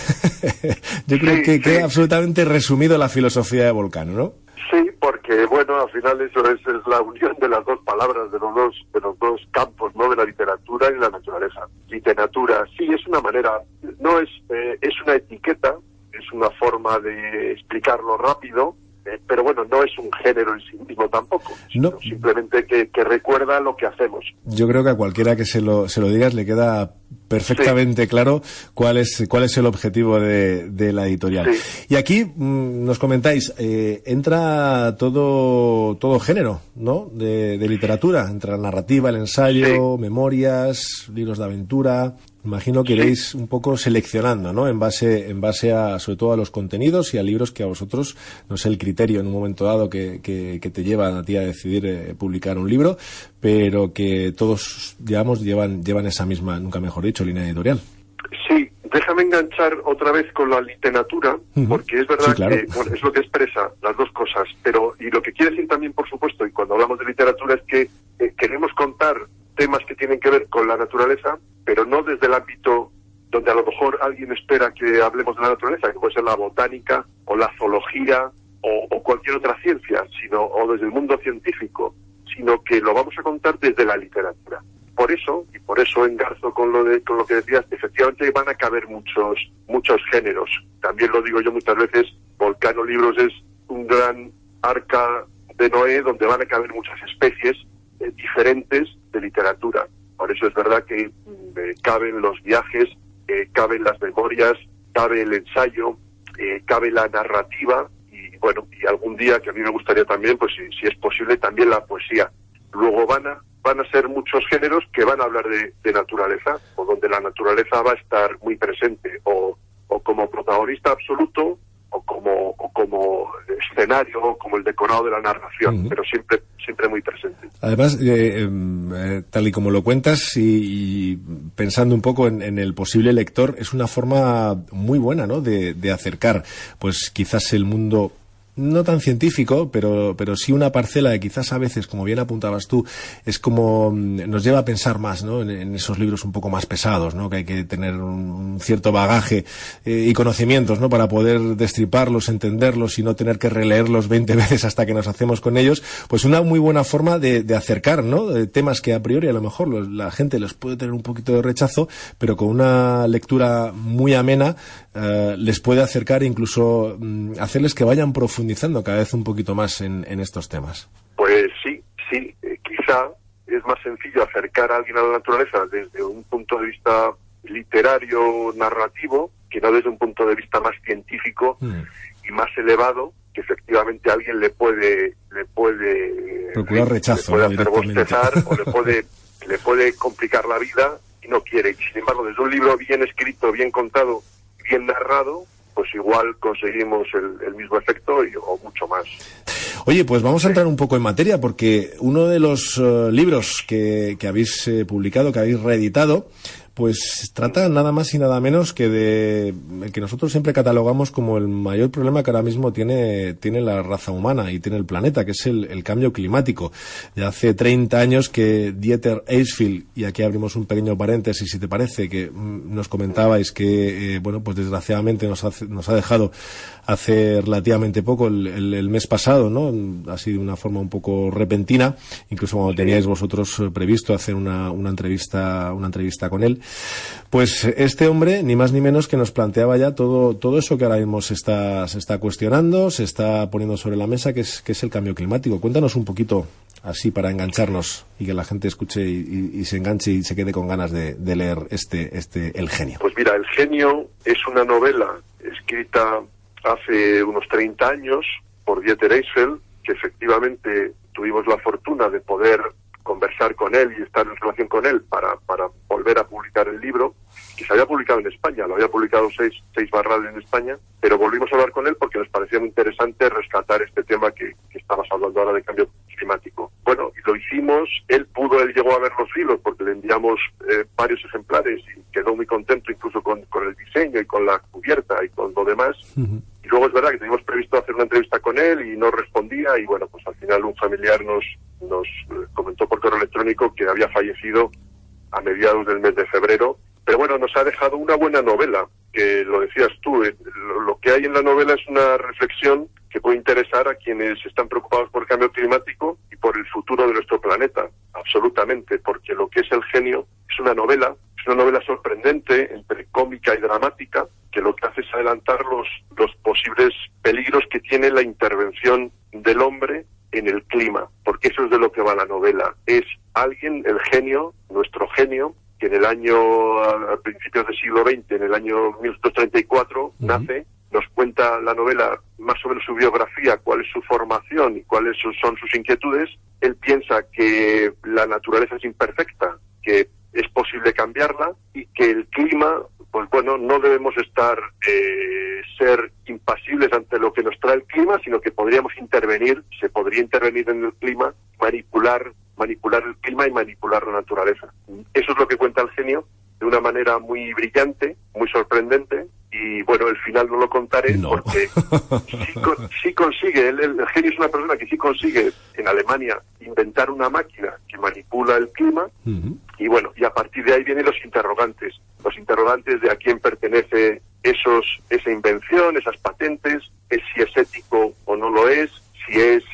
Yo creo sí, que sí. queda absolutamente resumido la filosofía de Volcano, ¿no? Sí, porque bueno, al final eso es, es la unión de las dos palabras, de los dos, de los dos campos, ¿no? De la literatura y la naturaleza. Literatura, sí, es una manera, no es, eh, es una etiqueta, es una forma de explicarlo rápido, eh, pero bueno, no es un género en sí mismo tampoco, sino No. simplemente que, que recuerda lo que hacemos. Yo creo que a cualquiera que se lo, se lo digas le queda perfectamente sí. claro cuál es cuál es el objetivo de, de la editorial. Sí. Y aquí mmm, nos comentáis, eh, entra todo todo género, ¿no? De, de literatura, entra la narrativa, el ensayo, sí. memorias, libros de aventura. Imagino que iréis sí. un poco seleccionando, ¿no? En base, en base a, sobre todo a los contenidos y a libros que a vosotros, no sé el criterio en un momento dado que, que, que te llevan a ti a decidir eh, publicar un libro, pero que todos, digamos, llevan, llevan esa misma, nunca mejor dicho, línea editorial. Sí, déjame enganchar otra vez con la literatura, uh-huh. porque es verdad sí, claro. que bueno, es lo que expresa las dos cosas, pero, y lo que quiere decir también, por supuesto, y cuando hablamos de literatura, es que eh, queremos contar temas que tienen que ver con la naturaleza, pero no desde el ámbito donde a lo mejor alguien espera que hablemos de la naturaleza, que puede ser la botánica o la zoología o, o cualquier otra ciencia, sino o desde el mundo científico, sino que lo vamos a contar desde la literatura. Por eso, y por eso engarzo con lo de con lo que decías, efectivamente van a caber muchos muchos géneros. También lo digo yo muchas veces, Volcano Libros es un gran arca de Noé donde van a caber muchas especies eh, diferentes de literatura. Por eso es verdad que eh, caben los viajes, eh, caben las memorias, cabe el ensayo, eh, cabe la narrativa y bueno, y algún día que a mí me gustaría también, pues si, si es posible, también la poesía. Luego van a van a ser muchos géneros que van a hablar de, de naturaleza, o donde la naturaleza va a estar muy presente, o, o como protagonista absoluto, o como, o como escenario, o como el decorado de la narración, uh-huh. pero siempre siempre muy presente. Además, eh, eh, tal y como lo cuentas, y, y pensando un poco en, en el posible lector, es una forma muy buena, ¿no?, de, de acercar, pues quizás el mundo no tan científico, pero pero sí una parcela de quizás a veces, como bien apuntabas tú, es como nos lleva a pensar más, ¿no?, en, en esos libros un poco más pesados, ¿no?, que hay que tener un, un cierto bagaje eh, y conocimientos, ¿no?, para poder destriparlos, entenderlos y no tener que releerlos veinte veces hasta que nos hacemos con ellos. Pues una muy buena forma de, de acercar, ¿no?, de temas que a priori a lo mejor los, la gente les puede tener un poquito de rechazo, pero con una lectura muy amena eh, les puede acercar e incluso mm, hacerles que vayan profundizando cada vez un poquito más en, en estos temas. Pues sí, sí, eh, quizá es más sencillo acercar a alguien a la naturaleza desde un punto de vista literario, narrativo, que no desde un punto de vista más científico mm. y más elevado, que efectivamente a alguien le puede le puede procurar rechazo, le puede hacer bostezar o le puede le puede complicar la vida y no quiere. Y sin embargo, desde un libro bien escrito, bien contado, bien narrado, pues igual conseguimos el, el mismo efecto y, o mucho más. Oye, pues vamos a entrar un poco en materia, porque uno de los uh, libros que, que habéis eh, publicado, que habéis reeditado, pues trata nada más y nada menos que de el que nosotros siempre catalogamos como el mayor problema que ahora mismo tiene, tiene la raza humana y tiene el planeta, que es el, el cambio climático. Ya hace treinta años que Dieter Eisfeld, y aquí abrimos un pequeño paréntesis, si te parece, que mm, nos comentabais que, eh, bueno, pues desgraciadamente nos ha, nos ha dejado hace relativamente poco, el, el, el mes pasado, ¿no?, así de una forma un poco repentina, incluso cuando teníais vosotros previsto hacer una, una entrevista, una entrevista con él. Pues este hombre, ni más ni menos, que nos planteaba ya todo todo eso que ahora mismo se está, se está cuestionando, se está poniendo sobre la mesa, que es, que es el cambio climático. Cuéntanos un poquito, así para engancharnos y que la gente escuche y, y, y se enganche y se quede con ganas de, de leer este, este El Genio. Pues mira, El Genio es una novela escrita hace unos treinta años por Dieter Eisfeld, que efectivamente tuvimos la fortuna de poder conversar con él y estar en relación con él para, para volver a publicar el libro, que se había publicado en España, lo había publicado seis, seis Barral en España, pero volvimos a hablar con él porque nos parecía muy interesante rescatar este tema que, que estabas hablando ahora de cambio climático. Bueno, y lo hicimos, él pudo, él llegó a ver los libros porque le enviamos eh, varios ejemplares y quedó quedó muy contento incluso con, con el diseño y con la cubierta y con lo demás. Uh-huh. Y luego es verdad que teníamos previsto hacer una entrevista con él y no respondía, y bueno, pues al final un familiar nos, nos comentó por correo electrónico que había fallecido a mediados del mes de febrero. Pero bueno, nos ha dejado una buena novela, que lo decías tú, eh, lo, lo que hay en la novela es una reflexión que puede interesar a quienes están preocupados por el cambio climático y por el futuro de nuestro planeta, absolutamente, porque lo que es El genio es una novela, es una novela sorprendente, entre cómica y dramática, que lo que hace es adelantar los, los posibles peligros que tiene la intervención del hombre en el clima, porque eso es de lo que va la novela. Es alguien, el genio, nuestro genio, que en el año, a principios del siglo veinte, en el año mil novecientos treinta y cuatro, uh-huh. nace, nos cuenta la novela más sobre su biografía, cuál es su formación y cuáles son sus inquietudes. Él piensa que la naturaleza es imperfecta, que es posible cambiarla y que el clima, pues bueno, no debemos estar, eh, ser impasibles ante lo que nos trae el clima, sino que podríamos intervenir, se podría intervenir en el clima, manipular manipular el clima y manipular la naturaleza. Eso es lo que cuenta El genio, de una manera muy brillante, muy sorprendente, y bueno, el final no lo contaré no. porque sí, con, sí consigue, el, el genio es una persona que sí consigue en Alemania inventar una máquina que manipula el clima, uh-huh. y bueno, y a partir de ahí vienen los interrogantes, los interrogantes de a quién pertenece esos, esa invención, esas patentes, es si es ético o no lo es, si es,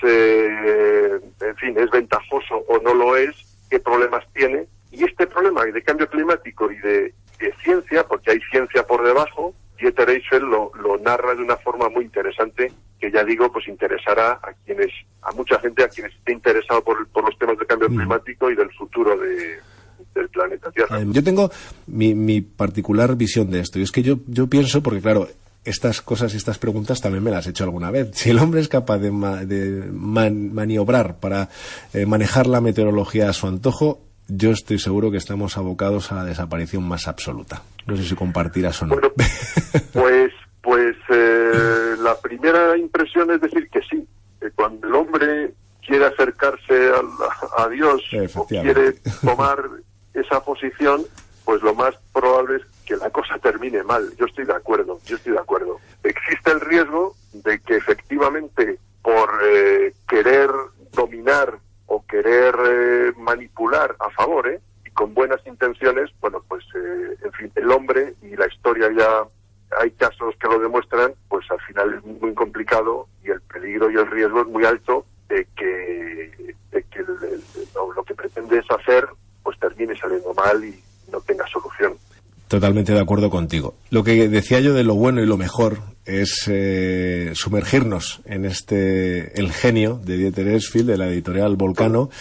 eh, en fin, es ventajoso o no lo es, qué problemas tiene. Y este problema de cambio climático y de, de ciencia, porque hay ciencia por debajo, Dieter Eiffel lo, lo narra de una forma muy interesante, que ya digo, pues interesará a quienes, a mucha gente, a quienes esté interesado por, por los temas de cambio mm. climático y del futuro de, del planeta Tierra. Eh, yo tengo mi, mi particular visión de esto, y es que yo, yo pienso, porque claro, estas cosas y estas preguntas también me las he hecho alguna vez. Si el hombre es capaz de, ma, de man, maniobrar para eh, manejar la meteorología a su antojo, yo estoy seguro que estamos abocados a la desaparición más absoluta. No sé si compartirás o no. Bueno, pues, pues eh, la primera impresión es decir que sí. Que cuando el hombre quiere acercarse a, a Dios o quiere tomar esa posición, pues lo más probable es que la cosa termine mal. Yo estoy de acuerdo, yo estoy de acuerdo. Existe el riesgo de que efectivamente por eh, querer dominar o querer eh, manipular a favor, ¿eh? y con buenas intenciones, bueno, pues, eh, en fin, el hombre, y la historia ya, hay casos que lo demuestran, pues al final es muy complicado y el peligro y el riesgo es muy alto de que, de que el, el, lo, lo que pretendes hacer, pues termine saliendo mal y no tenga solución. Totalmente de acuerdo contigo. Lo que decía yo de lo bueno y lo mejor es eh, sumergirnos en este El genio de Dieter Eiffel, de la editorial Volcano,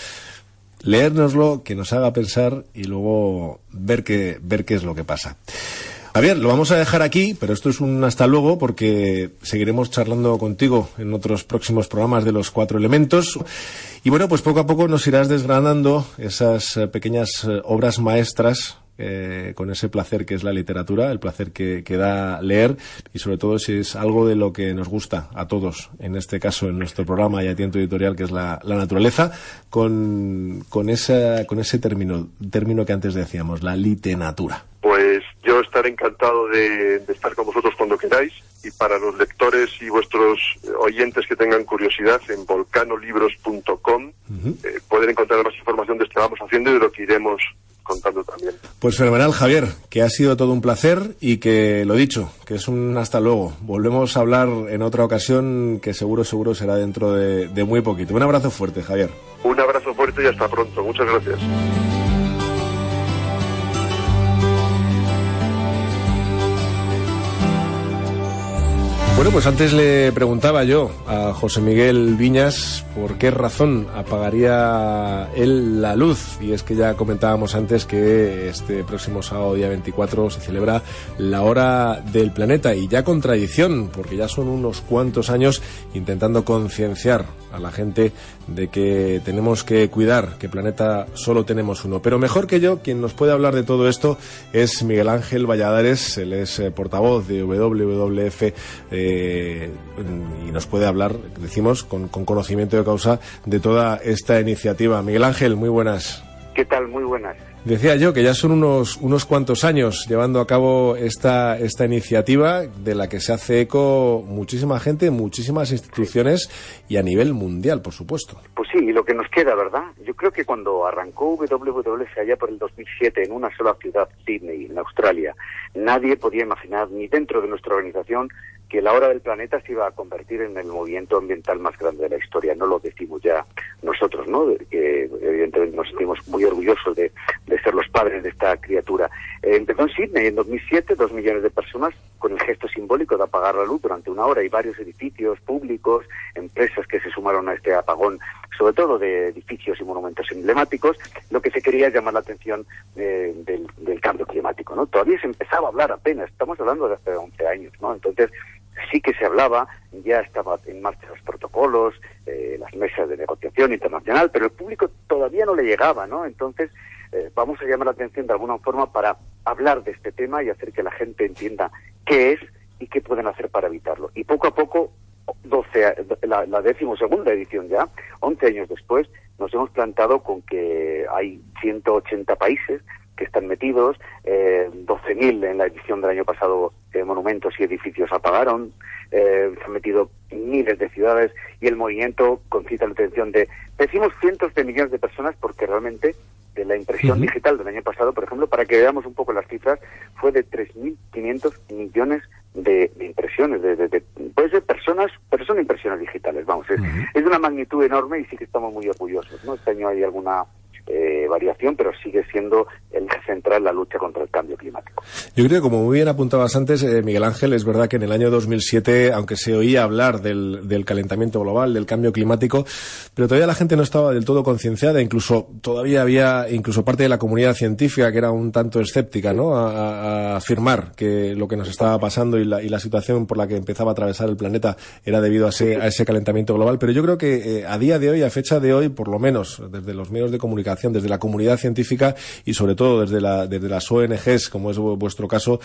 leérnoslo, que nos haga pensar y luego ver qué, ver qué es lo que pasa. Javier, lo vamos a dejar aquí, pero esto es un hasta luego, porque seguiremos charlando contigo en otros próximos programas de Los Cuatro Elementos. Y bueno, pues poco a poco nos irás desgranando esas eh, pequeñas eh, obras maestras, Eh, con ese placer que es la literatura, el placer que, que da leer, y sobre todo si es algo de lo que nos gusta a todos, en este caso en nuestro programa y a tiempo editorial, que es la, la naturaleza, con, con, esa, con ese término, término que antes decíamos, la litenatura. Pues yo estaré encantado de, de estar con vosotros cuando queráis, y para los lectores y vuestros oyentes que tengan curiosidad, en volcanolibros punto com uh-huh. eh, pueden encontrar más información de lo que vamos haciendo y de lo que iremos contando también. Pues fenomenal, Javier, que ha sido todo un placer y que, lo dicho, que es un hasta luego. Volvemos a hablar en otra ocasión, que seguro, seguro será dentro de, de muy poquito. Un abrazo fuerte, Javier. Un abrazo fuerte y hasta pronto. Muchas gracias. Bueno, pues antes le preguntaba yo a José Miguel Viñas por qué razón apagaría él la luz, y es que ya comentábamos antes que este próximo sábado, día veinticuatro, se celebra la Hora del Planeta, y ya con tradición, porque ya son unos cuantos años intentando concienciar a la gente de que tenemos que cuidar, que planeta solo tenemos uno. Pero mejor que yo, quien nos puede hablar de todo esto es Miguel Ángel Valladares. Él es eh, portavoz de W W F eh, y nos puede hablar, decimos, con, con conocimiento de causa de toda esta iniciativa. Miguel Ángel, muy buenas. ¿Qué tal? Muy buenas. Decía yo que ya son unos unos cuantos años llevando a cabo esta esta iniciativa de la que se hace eco muchísima gente, muchísimas instituciones y a nivel mundial, por supuesto. Pues sí, y lo que nos queda, ¿verdad? Yo creo que cuando arrancó doble u doble u E allá por el dos mil siete en una sola ciudad, Sydney, en Australia, nadie podía imaginar, ni dentro de nuestra organización, que la Hora del Planeta se iba a convertir en el movimiento ambiental más grande de la historia. No lo decimos ya nosotros, ¿no? Que evidentemente nos sentimos muy orgullosos de, de ser los padres de esta criatura. Eh, empezó en Sydney en dos mil siete, dos millones de personas, con el gesto simbólico de apagar la luz durante una hora, y varios edificios públicos, empresas que se sumaron a este apagón, sobre todo de edificios y monumentos emblemáticos. Lo que se quería es llamar la atención eh, del, del cambio climático, ¿no? Todavía se empezaba a hablar apenas, estamos hablando de hace once años, ¿no? Entonces, sí que se hablaba, ya estaba en marcha los protocolos, eh, las mesas de negociación internacional, pero el público todavía no le llegaba, ¿no? Entonces, eh, vamos a llamar la atención de alguna forma para hablar de este tema y hacer que la gente entienda qué es y qué pueden hacer para evitarlo. Y poco a poco, doce, la, la decimosegunda edición ya, once años después, nos hemos plantado con que hay ciento ochenta países que están metidos, eh, doce mil en la edición del año pasado, eh, monumentos y edificios apagaron, eh, se han metido miles de ciudades, y el movimiento concita la atención de, decimos cientos de millones de personas, porque realmente de la impresión uh-huh. digital del año pasado, por ejemplo, para que veamos un poco las cifras, fue de tres mil quinientos millones de, de impresiones, de, de, de, puede ser personas, pero son impresiones digitales, vamos, es, uh-huh. es de una magnitud enorme y sí que estamos muy orgullosos, ¿no? Este año hay alguna Eh, variación, pero sigue siendo el eje central la lucha contra el cambio climático. Yo creo que, como muy bien apuntabas antes, eh, Miguel Ángel, es verdad que en el año dos mil siete, aunque se oía hablar del, del calentamiento global, del cambio climático, pero todavía la gente no estaba del todo concienciada, incluso todavía había incluso parte de la comunidad científica que era un tanto escéptica, ¿no?, a, a afirmar que lo que nos estaba pasando y la, y la situación por la que empezaba a atravesar el planeta era debido a ese, a ese calentamiento global. Pero yo creo que eh, a día de hoy, a fecha de hoy, por lo menos desde los medios de comunicación, desde la comunidad científica y sobre todo desde, la, desde las O N Ges, como es vuestro caso,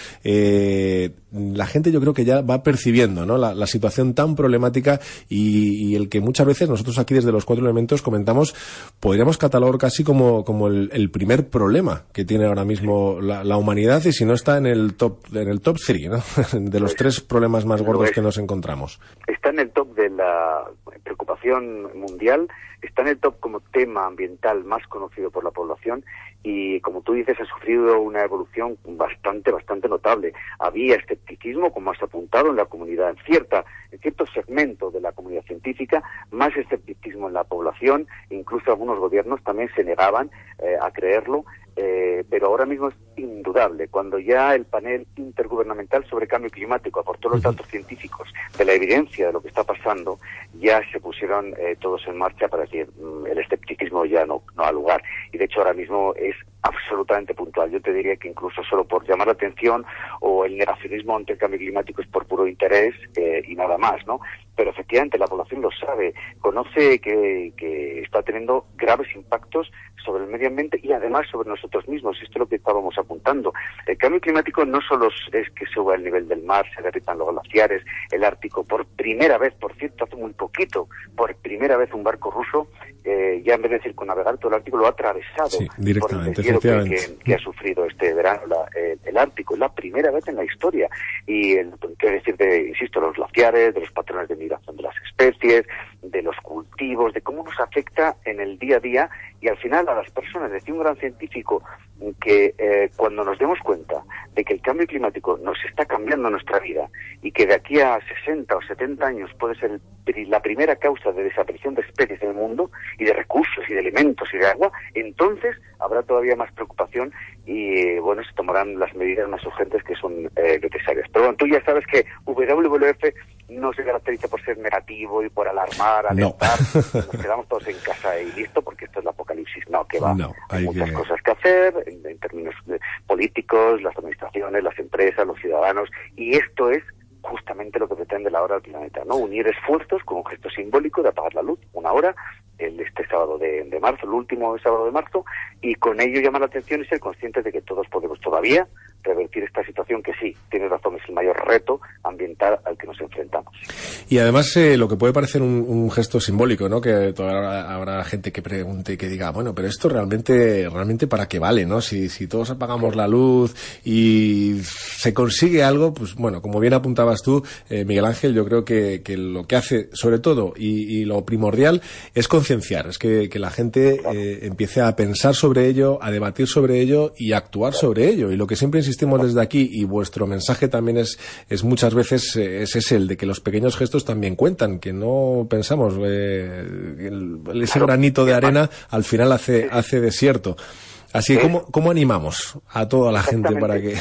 eh, la gente yo creo que ya va percibiendo, ¿no?, la, la situación tan problemática y, y el que muchas veces nosotros aquí desde los Cuatro Elementos comentamos, podríamos catalogar casi como, como el, el primer problema que tiene ahora mismo la, la humanidad, y si no está en el top en el top three, ¿no?, de los tres problemas más gordos que nos encontramos. Está en el top de la preocupación mundial, está en el top como tema ambiental más conocido por la población, y como tú dices, ha sufrido una evolución bastante, bastante notable. Había escepticismo, como has apuntado, en la comunidad, en cierta, en cierto segmento de la comunidad científica, más escepticismo en la población, incluso algunos gobiernos también se negaban eh, a creerlo, eh, pero ahora mismo es indudable, cuando ya el panel intergubernamental sobre cambio climático aportó los datos científicos de la evidencia de lo que está pasando, ya se pusieron eh, todos en marcha para que mm, el escepticismo ya no, no ha lugar. Y de hecho ahora mismo es absolutamente puntual. Yo te diría que incluso solo por llamar la atención, o el negacionismo ante el cambio climático es por puro interés eh, y nada más, ¿no? Pero efectivamente la población lo sabe, conoce que, que está teniendo graves impactos sobre el medio ambiente y además sobre nosotros mismos. Esto es lo que estábamos apuntando. El cambio climático no solo es que suba el nivel del mar, se derritan los glaciares, el Ártico. Por primera vez, por cierto, hace muy poquito, por primera vez un barco ruso, eh, ya en vez de circunnavegar todo el Ártico, lo ha atravesado. Sí, directamente, por el deshielo que, que, que ha sufrido este verano la, eh, el Ártico. Es la primera vez en la historia. Y el, quiero decir, de, insisto, los glaciares, de los patrones de migración de las especies, de los cultivos, de cómo nos afecta en el día a día y al final a las personas. Decía un gran científico que eh, cuando nos demos cuenta de que el cambio climático nos está cambiando nuestra vida y que de aquí a sesenta o setenta años puede ser el, la primera causa de desaparición de especies en el mundo y de recursos y de alimentos y de agua, entonces habrá todavía más preocupación y eh, bueno, se tomarán las medidas más urgentes que son eh, necesarias. Pero bueno, tú ya sabes que doble u doble u F no se caracteriza por ser negativo y por alarmar, alertar. No. Nos quedamos todos en casa y listo porque esto es el apocalipsis. No, que va. No, hay, hay muchas que... cosas que hacer en, en términos de políticos, las administraciones, las empresas, los ciudadanos, y esto es justamente lo que pretende la Hora del Planeta, ¿no? Unir esfuerzos con un gesto simbólico de apagar la luz, una hora, el, este sábado de, de marzo, el último sábado de marzo, y con ello llamar la atención y ser conscientes de que todos podemos todavía revertir esta situación que sí, tiene razón, es el mayor reto ambiental al que nos enfrentamos. Y además eh, lo que puede parecer un, un gesto simbólico, ¿no? Que todavía habrá gente que pregunte y que diga, bueno, pero esto realmente realmente para qué vale, ¿no? Si, si todos apagamos la luz y se consigue algo, pues bueno, como bien apuntabas tú, eh, Miguel Ángel, yo creo que, que lo que hace, sobre todo, y, y lo primordial, es concienciar, es que, que la gente eh, empiece a pensar sobre ello, a debatir sobre ello y a actuar sobre ello. Y lo que siempre insistimos desde aquí, y vuestro mensaje también es, es muchas veces eh, es ese, el de que los pequeños gestos también cuentan, que no pensamos, eh, el, ese granito de arena al final hace, hace desierto. Así que, ¿cómo, ¿cómo animamos a toda la gente para que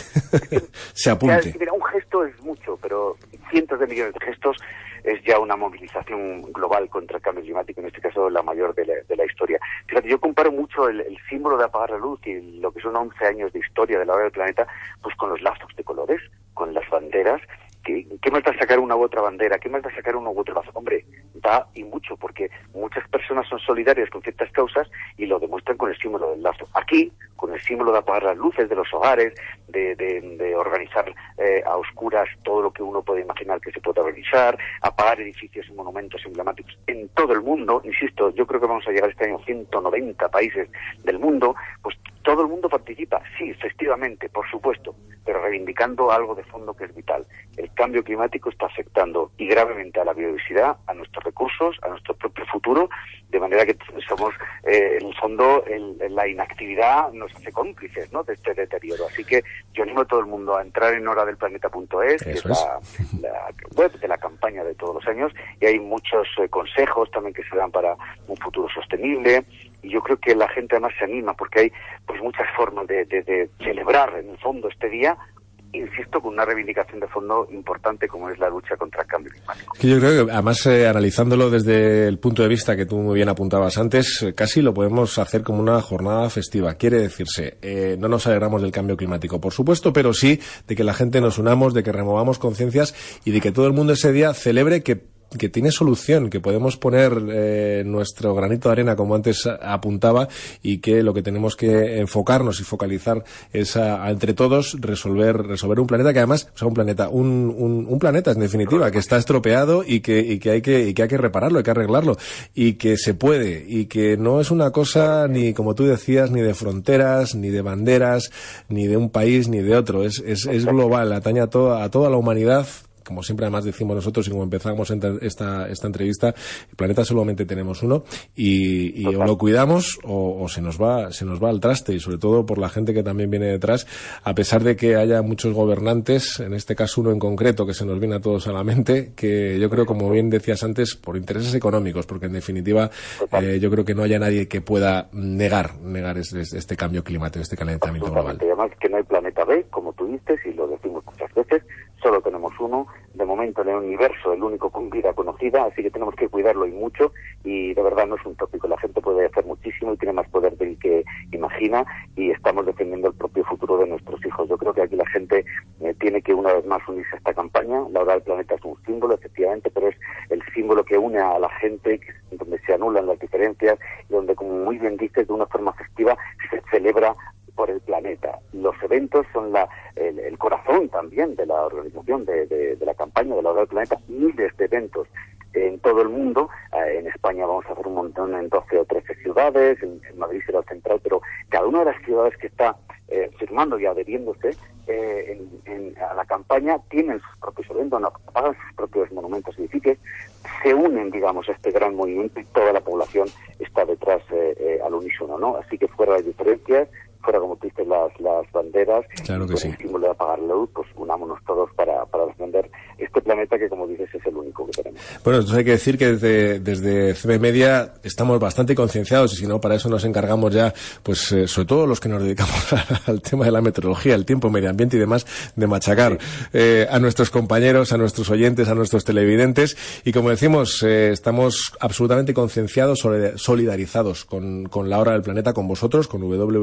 se apunte? Mira, un gesto es mucho, pero cientos de millones de gestos es ya una movilización global contra el cambio climático, en este caso la mayor de la, de la historia. Fíjate, yo comparo mucho el, el símbolo de apagar la luz y lo que son once años de historia de la hora del planeta, pues con los lazos de colores, con las banderas. ¿Qué, ¿Qué más da sacar una u otra bandera? ¿Qué más da sacar uno u otro lazo? Hombre, da y mucho, porque muchas personas son solidarias con ciertas causas y lo demuestran con el símbolo del lazo. Aquí, con el símbolo de apagar las luces de los hogares, de, de, de organizar eh, a oscuras todo lo que uno puede imaginar que se puede organizar, apagar edificios y monumentos emblemáticos en todo el mundo. Insisto, yo creo que vamos a llegar este año a ciento noventa países del mundo, pues todo el mundo participa, sí, festivamente, por supuesto, pero reivindicando algo de fondo que es vital. El cambio climático está afectando y gravemente a la biodiversidad, a nuestros recursos, a nuestro propio futuro, de manera que somos, eh, en el fondo, el, la inactividad nos hace cómplices, ¿no?, de este deterioro. Así que yo animo a todo el mundo a entrar en hora del planeta punto es, que es la, la web de la campaña de todos los años, y hay muchos eh, consejos también que se dan para un futuro sostenible. Y yo creo que la gente además se anima porque hay pues muchas formas de, de, de celebrar en el fondo este día, insisto, con una reivindicación de fondo importante como es la lucha contra el cambio climático. Yo creo que además eh, analizándolo desde el punto de vista que tú muy bien apuntabas antes, eh, casi lo podemos hacer como una jornada festiva. Quiere decirse, eh, no nos alegramos del cambio climático, por supuesto, pero sí de que la gente nos unamos, de que removamos conciencias y de que todo el mundo ese día celebre que que tiene solución, que podemos poner eh, nuestro granito de arena, como antes apuntaba, y que lo que tenemos que enfocarnos y focalizar es a, a entre todos resolver resolver un planeta que además, o sea, un planeta, un, un, un planeta en definitiva, que está estropeado y que, y que hay que, y que hay que repararlo, hay que arreglarlo, y que se puede, y que no es una cosa ni, como tú decías, ni de fronteras, ni de banderas, ni de un país, ni de otro, es, es, es global, atañe a toda, a toda la humanidad. Como siempre además decimos nosotros y como empezamos esta, esta entrevista, el planeta solamente tenemos uno y, y o lo cuidamos o, o se nos va se nos va al traste, y sobre todo por la gente que también viene detrás, a pesar de que haya muchos gobernantes, en este caso uno en concreto que se nos viene a todos a la mente, que yo creo, como bien decías antes, por intereses económicos, porque en definitiva eh, yo creo que no haya nadie que pueda negar negar este, este cambio climático, este calentamiento global. Además que no hay planeta B, como tú dices, y lo decimos muchas veces, solo tenemos uno, de momento en el universo, el único con vida conocida, así que tenemos que cuidarlo y mucho, y de verdad no es un tópico, la gente puede hacer muchísimo y tiene más poder del que imagina, y estamos defendiendo el propio futuro de nuestros hijos. Yo creo que aquí la gente eh, tiene que una vez más unirse a esta campaña. La hora del planeta es un símbolo, efectivamente, pero es el símbolo que une a la gente, donde se anulan las diferencias, y donde, como muy bien dices, de una forma festiva se celebra por el planeta. Los eventos son la, el, el corazón también de la organización de, de, de la campaña de la hora del planeta. Miles de eventos en todo el mundo. Eh, en España vamos a hacer un montón en doce o trece ciudades, en, en Madrid será el central, pero cada una de las ciudades que está eh, firmando y adheriéndose eh, en, en, a la campaña tienen sus propios eventos, no, pagan sus propios monumentos y edificios, se unen, digamos, a este gran movimiento y toda la población está detrás eh, eh, al unísono, ¿no? Así que fuera de diferencias, fuera, como tú dices, las, las banderas, claro que con sí. el símbolo de apagar la luz, pues unámonos todos para, para defender este planeta que, como dices, es el único que tenemos. Bueno, entonces hay que decir que desde, desde C B Media estamos bastante concienciados, y si no, para eso nos encargamos ya, pues eh, sobre todo los que nos dedicamos al tema de la meteorología, el tiempo, medio ambiente y demás, de machacar eh, a nuestros compañeros, a nuestros oyentes, a nuestros televidentes, y como decimos, eh, estamos absolutamente concienciados, solidarizados con, con la hora del planeta, con vosotros, con W W F,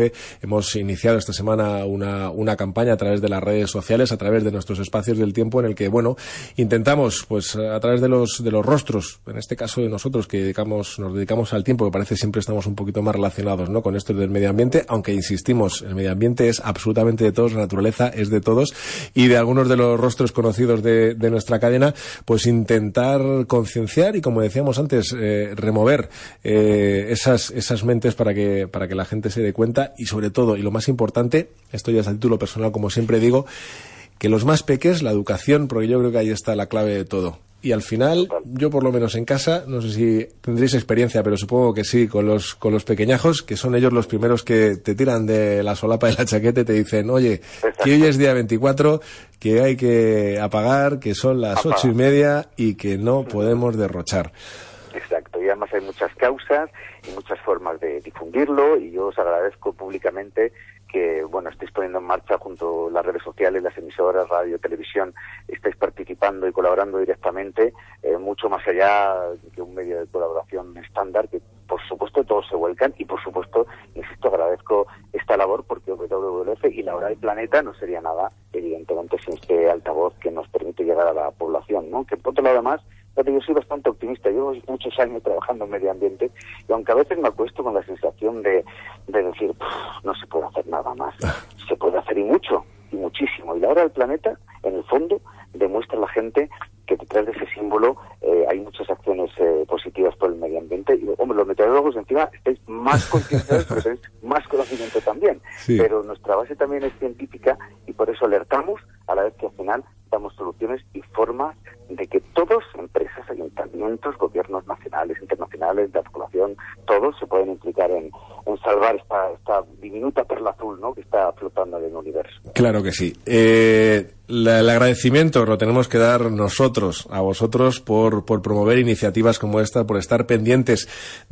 F hemos iniciado esta semana una, una campaña a través de las redes sociales, a través de nuestros espacios del tiempo, en el que, bueno, intentamos, pues, a través de los, de los rostros, en este caso de nosotros, que dedicamos, nos dedicamos al tiempo, que parece siempre estamos un poquito más relacionados, ¿no?, con esto del medio ambiente, aunque insistimos, el medio ambiente es absolutamente de todos, la naturaleza es de todos, y de algunos de los rostros conocidos de, de nuestra cadena, pues intentar concienciar y, como decíamos antes, eh, remover eh, esas, esas mentes para que, para que la gente se dé cuenta, y sobre todo, y lo más importante, esto ya es a título personal, como siempre digo, que los más peques, la educación, porque yo creo que ahí está la clave de todo. Y al final, yo por lo menos en casa, no sé si tendréis experiencia, pero supongo que sí, con los con los pequeñajos, que son ellos los primeros que te tiran de la solapa de la chaqueta y te dicen, oye, que hoy es día veinticuatro, que hay que apagar, que son las ocho y media y que no podemos derrochar. Exacto, y además hay muchas causas y muchas formas de difundirlo, y yo os agradezco públicamente que, bueno, estáis poniendo en marcha junto a las redes sociales, las emisoras, radio, televisión, estáis participando y colaborando directamente, eh, mucho más allá que un medio de colaboración estándar, que por supuesto todos se vuelcan, y por supuesto, insisto, agradezco esta labor, porque W W F y la Hora del Planeta no sería nada, evidentemente, sin este altavoz que nos permite llegar a la población, ¿no? Que por otro lado, además, yo soy bastante optimista, llevo muchos años trabajando en medio ambiente, y aunque a veces me acuesto con la sensación de, de decir, no se puede hacer nada más, se puede hacer y mucho, y muchísimo. Y la Hora del Planeta, en el fondo, demuestra a la gente que detrás de ese símbolo eh, hay muchas acciones eh, positivas por el medio ambiente. Y, hombre, los meteorólogos encima estáis más concienciados porque tenéis más conocimiento también. Sí. Pero nuestra base también es científica, y por eso alertamos, a la vez que al final damos soluciones y formas de que todos, empresas, ayuntamientos, gobiernos nacionales, internacionales, de la población, todos se pueden implicar en, en salvar esta, esta diminuta perla azul, ¿no?, que está flotando en el universo. Claro que sí. Eh, la, el agradecimiento lo tenemos que dar nosotros, a vosotros, por, por promover iniciativas como esta, por estar pendientes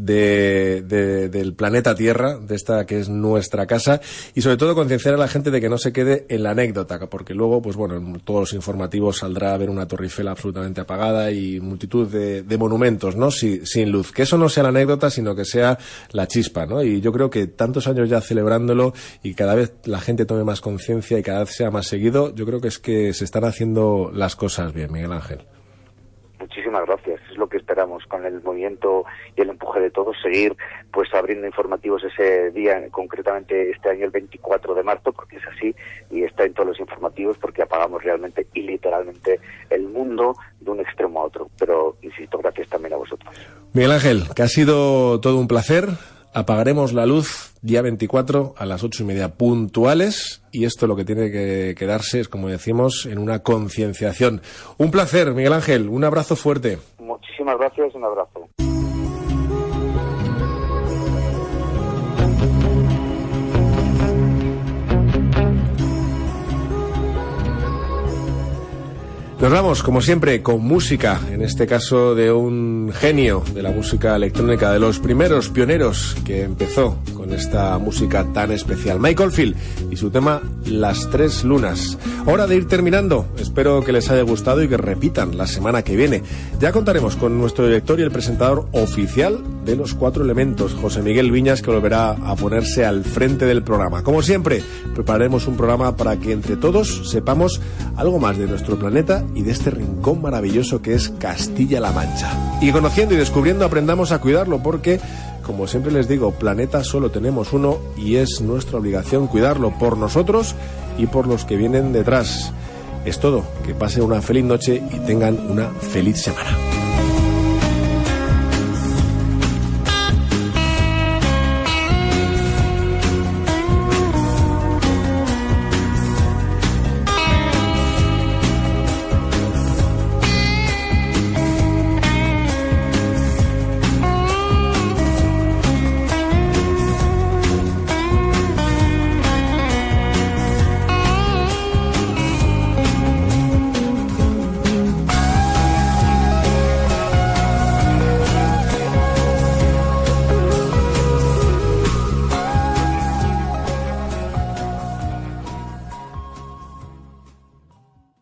de, de, del planeta Tierra, de esta que es nuestra casa, y sobre todo concienciar a la gente de que no se quede en la anécdota, porque luego, pues bueno, en todos los informativos saldrá a ver una Torre Eiffel absolutamente apagada y multitud de, de monumentos, ¿no?, Si, sin luz. Que eso no sea la anécdota, sino que sea la chispa, ¿no? Y yo creo que tantos años ya celebrándolo, y cada vez la gente tome más conciencia y cada vez sea más seguido, yo creo que es que se están haciendo las cosas bien, Miguel Ángel. Muchísimas gracias. Es lo que esperamos con el movimiento y el empuje de todos, seguir pues abriendo informativos ese día, concretamente este año el veinticuatro de marzo, porque es así, y está en todos los informativos, porque apagamos realmente y literalmente el mundo de un extremo a otro. Pero, insisto, gracias también a vosotros. Miguel Ángel, que ha sido todo un placer. Apagaremos la luz día veinticuatro a las ocho y media puntuales, y esto lo que tiene que quedarse es, como decimos, en una concienciación. Un placer, Miguel Ángel, un abrazo fuerte. Muchísimas gracias, un abrazo. Nos vamos, como siempre, con música, en este caso de un genio de la música electrónica, de los primeros pioneros que empezó con esta música tan especial, Michael Field, y su tema Las Tres Lunas. Hora de ir terminando, espero que les haya gustado y que repitan la semana que viene. Ya contaremos con nuestro director y el presentador oficial de Los Cuatro Elementos, José Miguel Viñas, que volverá a ponerse al frente del programa. Como siempre, prepararemos un programa para que entre todos sepamos algo más de nuestro planeta y de este rincón maravilloso que es Castilla-La Mancha. Y conociendo y descubriendo aprendamos a cuidarlo, porque, como siempre les digo, planeta solo tenemos uno y es nuestra obligación cuidarlo por nosotros y por los que vienen detrás. Es todo, que pasen una feliz noche y tengan una feliz semana.